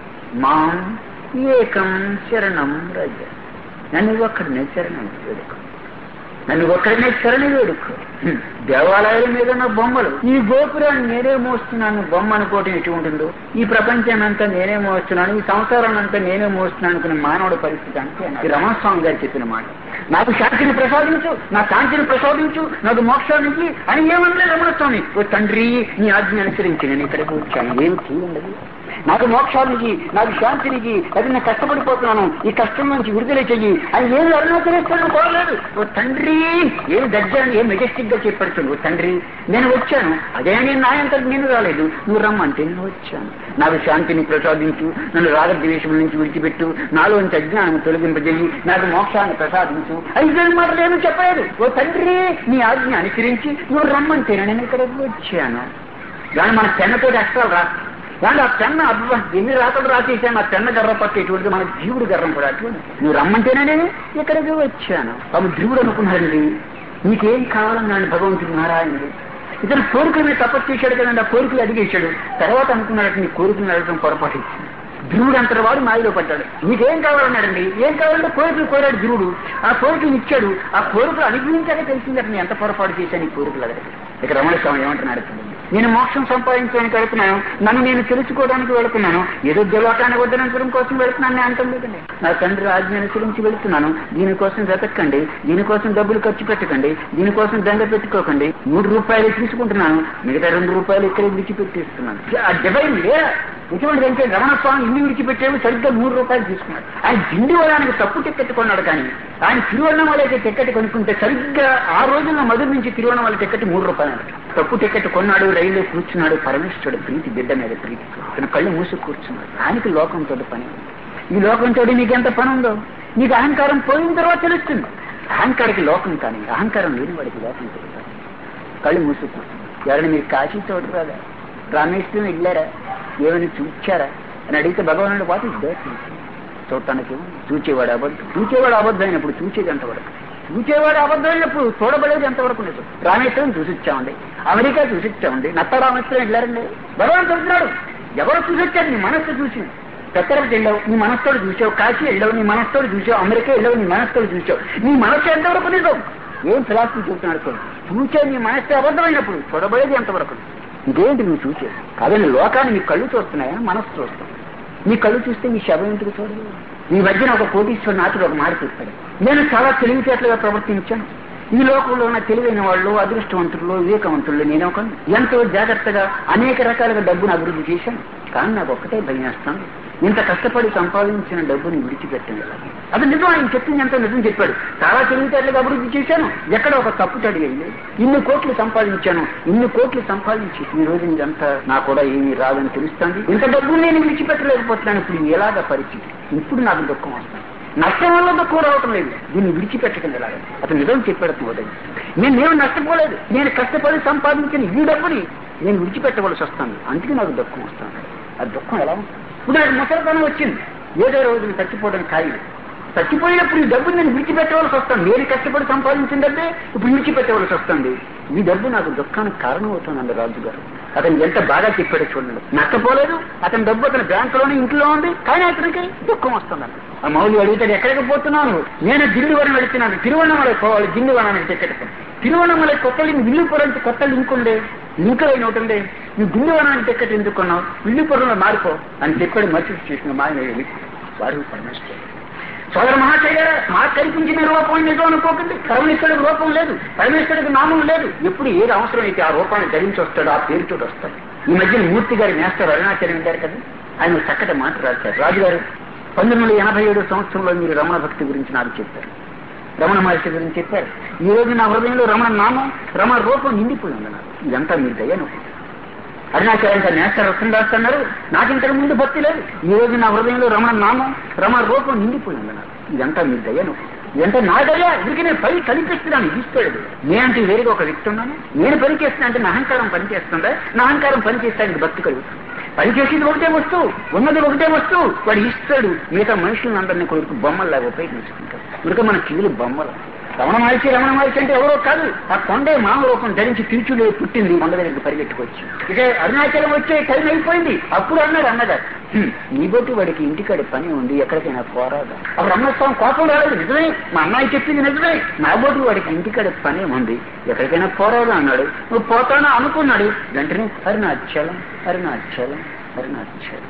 మాం ఏకం శరణం రజ. నన్ను ఒక్కడినే శరణం వేడుకో, నన్ను ఒక్కడినే శరణ వేడుకో. దేవాలయాల మీద ఉన్న బొమ్మలు, ఈ గోపురాన్ని నేనే మోస్తున్నాను బొమ్మ అనుకోవటం ఎటు ఉంటుందో, ఈ ప్రపంచాన్ని అంతా నేనే మోస్తున్నాను, ఈ సంసారాన్ని అంతా నేనే మోస్తున్నాను అనుకునే మానవుడి పరిస్థితి అంటే ఈ రమణస్వామి గారు చెప్పిన మాట. నాకు శాంతిని ప్రసాదించు, నా శాంతిని ప్రసాదించు, నాకు మోక్షానికి అని ఏమనలే రమణస్వామి. ఓ తండ్రి నీ ఆజ్ఞ అనుసరించి నేను ఇక్కడికి వచ్చాను, ఏమి చేయండి. నాకు మోక్షానికి, నాకు శాంతినికి, అది నేను కష్టపడిపోతున్నాను, ఈ కష్టం నుంచి విడుదల చెయ్యి అని ఏమి అరుణాచలేస్తాను కోరలేదు. ఓ తండ్రి ఏమి దర్జాన్ని ఏం మెజెస్టిక్ గా చెప్పడుతుంది. ఓ తండ్రి నేను వచ్చాను, అదే నేను నాయంతటి నేను రాలేదు, నువ్వు రమ్మంటే నేను వచ్చాను. నాకు శాంతిని ప్రసాదించు, నన్ను రాగద్వేషం నుంచి విడిచిపెట్టు, నాలోంచి అజ్ఞానం తొలగింపజేయి, నాకు మోక్షాన్ని ప్రసాదించు. ఐదు మాటలు ఏమీ చెప్పలేదు. ఓ తండ్రి నీ ఆజ్ఞ అనుసరించి నువ్వు రమ్మంటే నేను ఇక్కడికి వచ్చాను. దాన్ని మన పెన్నతోటి అక్షరాలు రా, దాంట్లో ఆ పెన్న అబ్బా ఎన్ని రాతలు రాసేసాను, ఆ పెన్న గర్ర పక్క ఇటువంటి మన జీవుడు గర్రం కూడా అటువంటి. నువ్వు రమ్మంటేనే నేను ఇక్కడికి వచ్చాను. అప్పుడు జీవుడు అనుకున్నాడండి, నీకేం కావాలన్నాడు భగవంతుడు నారాయణుడు. ఇతను కోరికల మీద తపస్సు చేశాడు కదండి, ఆ కోరికలు అడిగేశాడు. తర్వాత అనుకున్నాడు నీ కోరికలు అడగడం పొరపాటు ఇచ్చింది. ధ్రువుడు అంతటి వాడు మాయలో పడ్డాడు. నీకేం కావాలన్నాడండి, ఏం కావాలంటే కోరికలు కోరాడు ధ్రువుడు. ఆ కోరికలు ఇచ్చాడు. ఆ కోరికలు అనుభవించాక తెలిసిందట నేను ఎంత పొరపాటు చేశాను ఈ కోరికలు అడగదు. ఇక రమణ స్వామి ఏమంటున్నాడు, నేను మోక్షం సంపాదించడానికి వెళుతున్నాను, నన్ను నేను తెలుసుకోవడానికి వెళుతున్నాను, ఏదో జలోకాన్ని వద్దనంతరం కోసం వెళుతున్నాను నేను అంటాం లేదండి. నా తండ్రి ఆజ్ఞ అనుసరించి వెళుతున్నాను, దీనికోసం వెతక్కండి, దీనికోసం డబ్బులు ఖర్చు పెట్టకండి, దీనికోసం దండ పెట్టుకోకండి, మూడు రూపాయలు తీసుకుంటున్నాను, మిగతా రెండు రూపాయలు ఇక్కడ విడిచిపెట్టేస్తున్నాను. ఆ డివైన్ లే ఇటువంటి అంటే రమణస్వామి ఇల్లు విడిచిపెట్టేవి సరిగ్గా మూడు రూపాయలు తీసుకున్నాడు. ఆయన దిండి వరానికి తప్పు టికెట్ కొన్నాడు, కానీ ఆయన తిరువన్నమలైతే టికెట్ కొనుక్కుంటే సరిగ్గా ఆ రోజుల్లో మధుర నుంచి తిరువన్నమల టికెట్ మూడు రూపాయలు. తప్పు టికెట్ కొన్నాడు, రైల్లో కూర్చున్నాడు, పరమేశ్వరుడు ప్రీతి బిడ్డ మీద ప్రీతి, తన కళ్ళు మూసి కూర్చున్నాడు. ఆయనకి లోకంతో పని. ఈ లోకంతో నీకెంత పని ఉందో నీకు అహంకారం పోయిన తర్వాత తెలుస్తుంది. అహంకారికి లోకం కానీ అహంకారం లేని వాడికి లోకం తెలుస్తుంది. కళ్ళు మూసి కూర్చున్నాడు. ఎవరైనా మీరు కాశీ తోడు రాదా, రామేశ్వరం వెళ్ళారా, ఏమైనా చూచారా అని అడిగితే భగవానుడు వాటి చూడటానికి చూచేవాడు అబద్ధం, చూచేవాడు అబద్ధం అయినప్పుడు చూచేది ఎంతవరకు, చూచేవాడు అబద్ధం అయినప్పుడు చూడబడేది ఎంతవరకు లేదు. రామేశ్వరం చూసిచ్చామండి, అమెరికా చూసిచ్చామండి, నత్త రామేశ్వరం వెళ్ళారండి. భగవాన్ చెప్తున్నాడు ఎవరు చూసొచ్చారు, నీ మనస్సు చూసి. పెద్దలకు వెళ్ళావు, నీ మనస్తోడు చూసావు, కాశీ వెళ్ళావు, నీ మనస్తోడు చూసావు, అమెరికా వెళ్ళావు, నీ మనస్తోడు చూసావు. నీ మనస్సు ఎంతవరకు నిజం? ఏం ఫిలాసఫీ చెబుతున్నాడు, చూచే నీ మనస్సు అబద్ధమైనప్పుడు చూడబడేది ఎంతవరకు. ఇదేంటి నువ్వు చూసేది కాదని లోకాన్ని నీ కళ్ళు చూస్తున్నాయా, మనస్సు చూస్తావు. నీ కళ్ళు చూస్తే నీ శవం ఎందుకు చూడదు? ఈ మధ్యన ఒక కోటీశ్వర నాథుడు ఒక మాట చెప్పాడు, నేను చాలా తెలివితేటలుగా ప్రవర్తించాను, ఈ లోకంలో ఉన్న తెలివైన వాళ్ళు, అదృష్టవంతులు, వివేకవంతులు నేను ఒక ఎంతో జాగ్రత్తగా అనేక రకాలుగా డబ్బును అభివృద్ధి చేశాను, కానీ నాకు ఒక్కటే భయం వేస్తాను, ఇంత కష్టపడి సంపాదించిన డబ్బుని విడిచిపెట్టాను. అది నిజం, ఆయన చెప్పింది ఎంతో నిజం చెప్పాడు. చాలా తెలివితేటలుగా అభివృద్ధి చేశాను, ఎక్కడ ఒక తప్పు తడిగండి, ఇన్ని కోట్లు సంపాదించాను, ఇన్ని కోట్లు సంపాదించి ఈ రోజు ఇదంతా నాకు కూడా ఏమీ రాదని తెలుస్తుంది, ఇంత డబ్బుని నేను విడిచిపెట్టలేకపోతున్నాను. ఇప్పుడు ఎలాగ పరిస్థితి, ఇప్పుడు నాకు దుఃఖం వస్తాను, నష్టం వల్ల దుఃఖం రావటం లేదు, దీన్ని విడిచిపెట్టడం ఎలాగ. అతను నిజం చెప్పాడు, నేను నేను నష్టపోలేదు, నేను కష్టపడి సంపాదించిన ఈ డబ్బుని నేను విడిచిపెట్టవలసి వస్తాను, అందుకే నాకు దుఃఖం వస్తాను. ఆ దుఃఖం ఎలా ఉంటుంది? ఇప్పుడు నాకు ముసలితనం వచ్చింది, ఏదో రోజున చచ్చిపోవడం ఖాళీ. చచ్చిపోయినప్పుడు ఈ డబ్బు నేను విడిచిపెట్టవలసి వస్తాను. నేను కష్టపడి సంపాదించిన డబ్బే ఇప్పుడు విడిచిపెట్టవలసి వస్తుంది. ఈ డబ్బు నాకు దుఃఖానికి కారణం అవుతుందండి రాజు గారు. అతను ఎంత బాగా చెప్పాడో చూడండి. నష్టపోలేదు, అతని డబ్బు అతని బ్యాంకులోనే ఇంట్లో ఉంది, కానీ అతనికి దుఃఖం వస్తుందండి. ఆ మౌలి అడుగుతాడు, ఎక్కడికి పోతున్నాను? నేను దిల్లువరం వెళుతున్నాను, తిరువണ്ണమలై పోవాలి, దిల్లువనానికి టికెట్. తిరువണ്ണమలై కొత్త లింక్, విల్లుపురంకి కొత్త లింక్ ఉండే, లింక్ అయిన ఒకటి ఉండే, నువ్వు దిల్లువనానికి టికెట్ ఎందుకున్నావు? విల్లుపురంలో మారిపో అని చెప్పాడు. మర్చి చేసిన మాయ వాడు పరమేశ్వరుడు. సోదర మహాశయ, మాకు కల్పించిన రూపం నిజం అనుకోకండి. పరమేశ్వరుడికి రూపం లేదు, పరమేశ్వరుడికి నామం లేదు. ఎప్పుడు ఏది అవసరం అయితే ఆ రూపాన్ని ధరించి వస్తాడు, ఆ పేరుతో వస్తాడు. ఈ మధ్యన మూర్తి గారి మేస్తారు అరుణాచలం ఉంటారు కదా, ఆయన చక్కటి మాట రాశారు. రాజుగారు పంతొమ్మిది వందల ఎనభై ఏడు సంవత్సరంలో మీరు రమణ భక్తి గురించి నాకు చెప్పారు, రమణ మహర్షి గురించి చెప్పారు. ఈ రోజు నా హృదయంలో రమణ నామం, రమణ రూపం నిండిపోయింది అన్నారు. ఇదంతా మీ దయను. అరుణాచలం నేస్తారు వస్తుంది రాస్తున్నారు, నాకు ఇంతకు ముందు భక్తి లేదు. ఈ రోజు నా హృదయంలో రమణ నామం, రమణ రూపం నిండిపోయింది అన్నారు. ఇదంతా మీ దయను. ఇదంతా నా దయ. ఇదికి నేను పని కనిపిస్తున్నాను, ఇస్తాడు. నేనంటే వేరేగా ఒక వ్యక్తి ఉన్నాను, నేను పని చేస్తున్నా అంటే నా అహంకారం పనిచేస్తుందా? నా అహంకారం పనిచేస్తానికి భక్తి కలుగుతుంది. పనిచేసేది ఒకటే వస్తువు, ఉన్నది ఒకటే వస్తువు, వాడు ఇస్తాడు. మిగతా మనుషులను అందరినీ కొడుకు బొమ్మల్లాగా ఉపయోగించుకుంటారు. ఇక మన కివులు బొమ్మలు. రమణ మహర్షి రమణ మహర్షి అంటే ఎవరో కాదు, ఆ కొండే మామ రూపం ధరించి తిరుచులు పుట్టింది, కొండ దగ్గరికి పరిగెట్టుకొచ్చి. ఇక అరుణాచలం వచ్చే టైం అయిపోయింది. అప్పుడు అన్నాడు అన్నగారు, నీ బొట్టు వాడికి ఇంటికాడి పని ఉంది, ఎక్కడికైనా పోరాదా? అప్పుడు అన్నస్వామి కోపం రాలేదు, నిజమే మా అమ్మాయి చెప్పింది నిజమే, నా బొట్టు వాడికి ఇంటికాడి పని ఉంది, ఎక్కడికైనా పోరాదా అన్నాడు. నువ్వు పోతానో అనుకున్నాడు. వెంటనే అరుణాచలం అరుణాచలం అరుణాచలం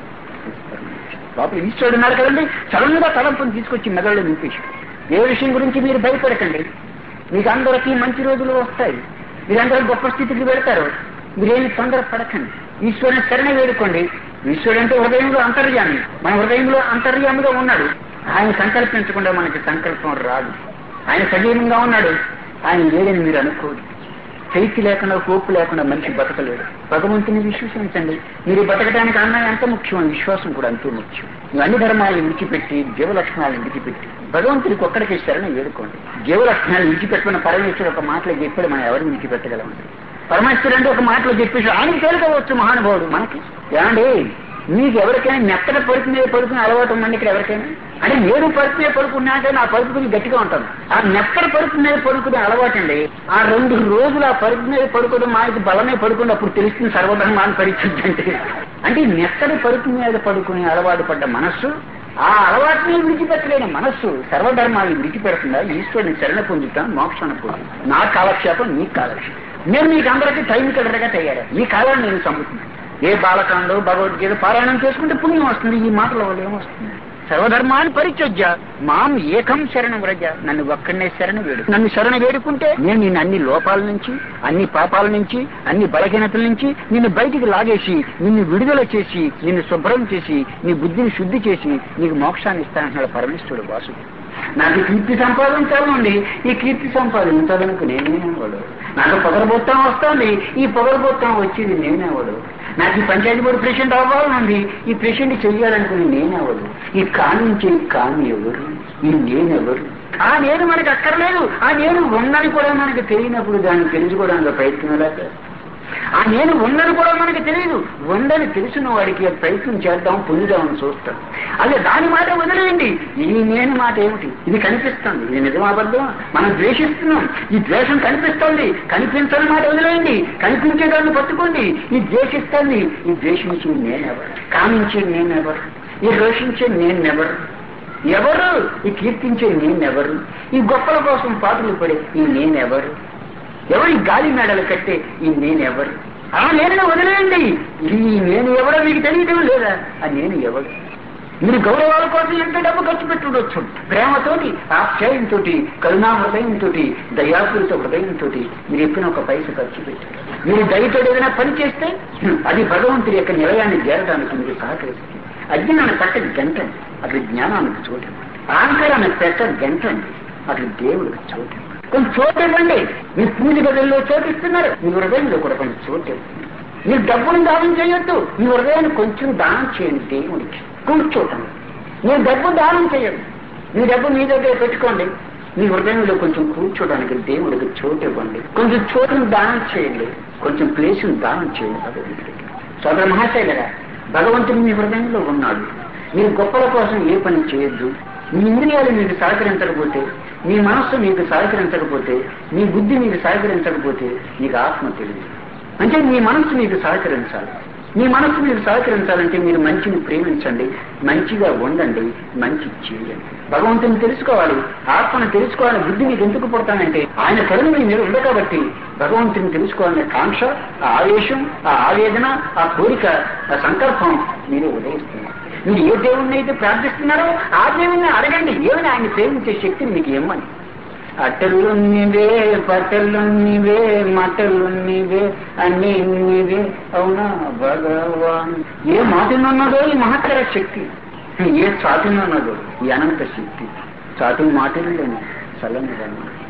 లోపల ఈశ్వరుడు ఉన్నారు కదండి. సడన్ గా తలంపుని తీసుకొచ్చి మెదళ్ళు నింపేసి, ఏ విషయం గురించి మీరు భయపడకండి, మీకు అందరికీ మంచి రోజులు వస్తాయి, మీరందరూ గొప్ప స్థితికి వెళ్తారు, మీరేమి తొందర పడకండి, ఈశ్వరుని శరణ వేడుకోండి. ఈశ్వరుడు అంటే హృదయంలో అంతర్యామి, మన హృదయంలో అంతర్యామిగా ఉన్నాడు. ఆయన సంకల్పించకుండా మనకి సంకల్పం రాదు. ఆయన సజీవంగా ఉన్నాడు, ఆయన లేదని మీరు అనుకోదు. శక్తి లేకుండా, కోపు లేకుండా మనిషి బతకలేడు. భగవంతుని విశ్వసించండి. మీరు బతకడానికి అన్న ఎంత ముఖ్యం, విశ్వాసం కూడా అంతే ముఖ్యం. నువ్వు అన్ని ధర్మాలను విడిచిపెట్టి, జీవలక్షణాలను విడిచిపెట్టి భగవంతుడికి ఒక్కడికి శరణ వేడుకోండి. జీవలక్షణాలను విడిచిపెట్టుకున్న పరమేశ్వరుడు ఒక మాటలో చెప్పాడు, మనం ఎవరిని విడిచిపెట్టగలమండి? పరమేశ్వరుడు అంటే ఒక మాటలో చెప్పేసి ఆయనకి తేలికవచ్చు మహానుభావుడు. మనకి ఏమండి, మీకు ఎవరికైనా మెత్తన పరుపు మీద పడుకునే అలవాటు ఉందండి ఇక్కడ ఎవరికైనా? అంటే నేను పరుపు మీద పడుకున్నాక నా పరుపుకి గట్టిగా ఉంటాను. ఆ మెత్తన పరుపు మీద పడుకునే అలవాటు అండి. ఆ రెండు రోజులు ఆ పరుపు మీద పడుకోవడం మాకు బలమే పడుకుంటే అప్పుడు తెలుస్తుంది సర్వధర్మాన్ని పరిస్థితి అంటే. అంటే మెత్తని పరుపు మీద పడుకునే అలవాటు పడ్డ మనస్సు, ఆ అలవాటుని విడిచిపెట్టలేని మనస్సు సర్వధర్మాన్ని విడిచిపెడుతుందా? ఈశ్వరుని శరణ పొందుతాను, మోక్షాన్ని పొందుతాను. నా కాలక్షేపం నీ కాలక్షేపం. నేను మీకు అందరికీ టైం కలరగా తయారు. ఈ కాలాన్ని నేను చంపుతున్నాను. ఏ బాలకాండో భగవద్గీత పారాయణం చేసుకుంటే పుణ్యం వస్తుంది. ఈ మాటల వల్ల ఏమొస్తుంది? సర్వధర్మాన్ని పరిత్యజ్య మాం ఏకం శరణ వ్రజ, నన్ను ఒక్కడనే శరణ వేడు. నన్ను శరణ వేడుకుంటే నేను నిన్ను అన్ని లోపాల నుంచి, అన్ని పాపాల నుంచి, అన్ని బలహీనతల నుంచి నిన్ను బయటికి లాగేసి, నిన్ను విడుదల చేసి, నిన్ను శుభ్రం చేసి, నీ బుద్ధిని శుద్ధి చేసి నీకు మోక్షాన్ని ఇస్తానంటున్నాడు పరమేశ్వరుడు వాసుడు. నాకు కీర్తి సంపాదించాలండి, ఈ కీర్తి సంపాదించాలనుకు నేనేవాడు. నాకు పొగరబోత్తం వస్తుంది, ఈ పొగరబోత్తం వచ్చేది నేనేవాడు. నాకు ఈ పంచాయతీ బోర్డు ప్రెసిడెంట్ అవ్వాలనుంది, ఈ ప్రెసిడెంట్ చెయ్యాలనుకుని నేనెవరు? ఈ కానించే కాని ఎవరు? ఈ నేనెవరు? ఆ నేను మనకి అక్కర్లేదు. ఆ నేను ఉందని కూడా మనకి తెలియనప్పుడు దాన్ని తెలుసుకోవడానికి ప్రయత్నం లేక, ఆ నేను ఉందని కూడా మనకి తెలియదు. ఉందని తెలిసిన వాడికి ప్రయత్నం చేద్దాం, పొందుదామని చూస్తాం. అదే దాని మాట వదిలేయండి. ఈ నేను మాట ఏమిటి? ఇది కనిపిస్తుంది, ఇది నిజమాబద్ధం. మనం ద్వేషిస్తున్నాం, ఈ ద్వేషం కనిపిస్తోంది. కనిపించని మాట వదిలేయండి, కనిపించేదాన్ని పట్టుకోండి. ఈ ద్వేషిస్తుంది, ఈ ద్వేషించి నేనెవరు? కామించే నేనెవరు? ఈ రోషించే నేనెవరు? ఎవరు? ఈ కీర్తించే నేనెవరు? ఈ గొప్పల కోసం పాటలు పడే ఈ నేనెవరు? ఎవరి గాలి మేడలు కట్టే ఈ నేనెవరు? ఆ నేను వదిలేయండి. ఈ నేను ఎవరో మీకు తెలియటం లేదా? ఆ నేను ఎవరు? మీరు గౌరవాల కోసం ఎంత డబ్బు ఖర్చు పెట్టుండొచ్చు. ప్రేమతోటి, ఆశ్చర్యంతో, కరుణా హృదయంతో, దయాపూరిత హృదయంతో మీరు ఎప్పుడూ ఒక పైస ఖర్చు పెట్టారు. మీరు దయతో ఏదైనా పని చేస్తే అది భగవంతుడి యొక్క నిలయాన్ని చేరడానికి మీరు సహకరిస్తుంది. అజ్ఞానాన్ని పట్ట గంటండి, అక్కడ జ్ఞానానికి చోటు. అహంకారాన్ని పెట్ట గంటండి, అక్కడ దేవుడికి చోటు. కొంచెం చోటు ఇవ్వండి. మీరు పూజ గదుల్లో చోటిస్తున్నారు, మీ హృదయంలో కూడా కొంచెం చోటు ఇవ్వండి. మీరు డబ్బును దానం చేయొద్దు, మీ హృదయాన్ని కొంచెం దానం చేయండి దేవుడికి. కూర్చోటం. మీరు డబ్బు దానం చేయదు, మీ డబ్బు మీ దగ్గర పెట్టుకోండి. మీ హృదయంలో కొంచెం కూర్చోడానికి దేవుడికి చోటు ఇవ్వండి, కొంచెం చోటును దానం చేయండి, కొంచెం ప్లేసును దానం చేయండి భగవంతుడికి. సోదర మహాశైలరా, భగవంతుడు మీ హృదయంలో ఉన్నాడు. మీరు గొప్పల కోసం ఏ పని చేయొద్దు. మీ ఇంద్రియాలు మీకు సహకరించకపోతే, మీ మనస్సు మీకు సహకరించకపోతే, మీ బుద్ధి మీకు సహకరించకపోతే మీకు ఆత్మ తెలియదు. అంటే మీ మనస్సు మీకు సహకరించాలి. మీ మనస్సు మీకు సహకరించాలంటే మీరు మంచిని ప్రేమించండి, మంచిగా ఉండండి, మంచి చేయండి. భగవంతుని తెలుసుకోవాలి, ఆత్మను తెలుసుకోవాలని బుద్ధి మీకు ఎందుకు పుడతానంటే ఆయన కరుణ మీ మీద ఉంది కాబట్టి భగవంతుని తెలుసుకోవాలనే కాంక్ష, ఆ ఆవేశం, ఆ ఆవేదన, ఆ కోరిక, ఆ సంకల్పం మీరు ఉదయిస్తున్నారు. మీరు ఏ దేవుణ్ణి అయితే ప్రార్థిస్తున్నారో ఆ దేవుణ్ణి అడగండి, ఏమైనా ఆయన ప్రేమించే శక్తిని మీకు ఏమని. అట్టలు నీవే, పట్టలు నీవే, మటలు నీవే, అన్నీ నీవే అవునా భగవాన్. ఏ మాటనున్నదో ఈ మహత్తర శక్తి, ఏ చాటునున్నదో ఈ అనంత శక్తి. చాటు మాటలు లేని చల్లని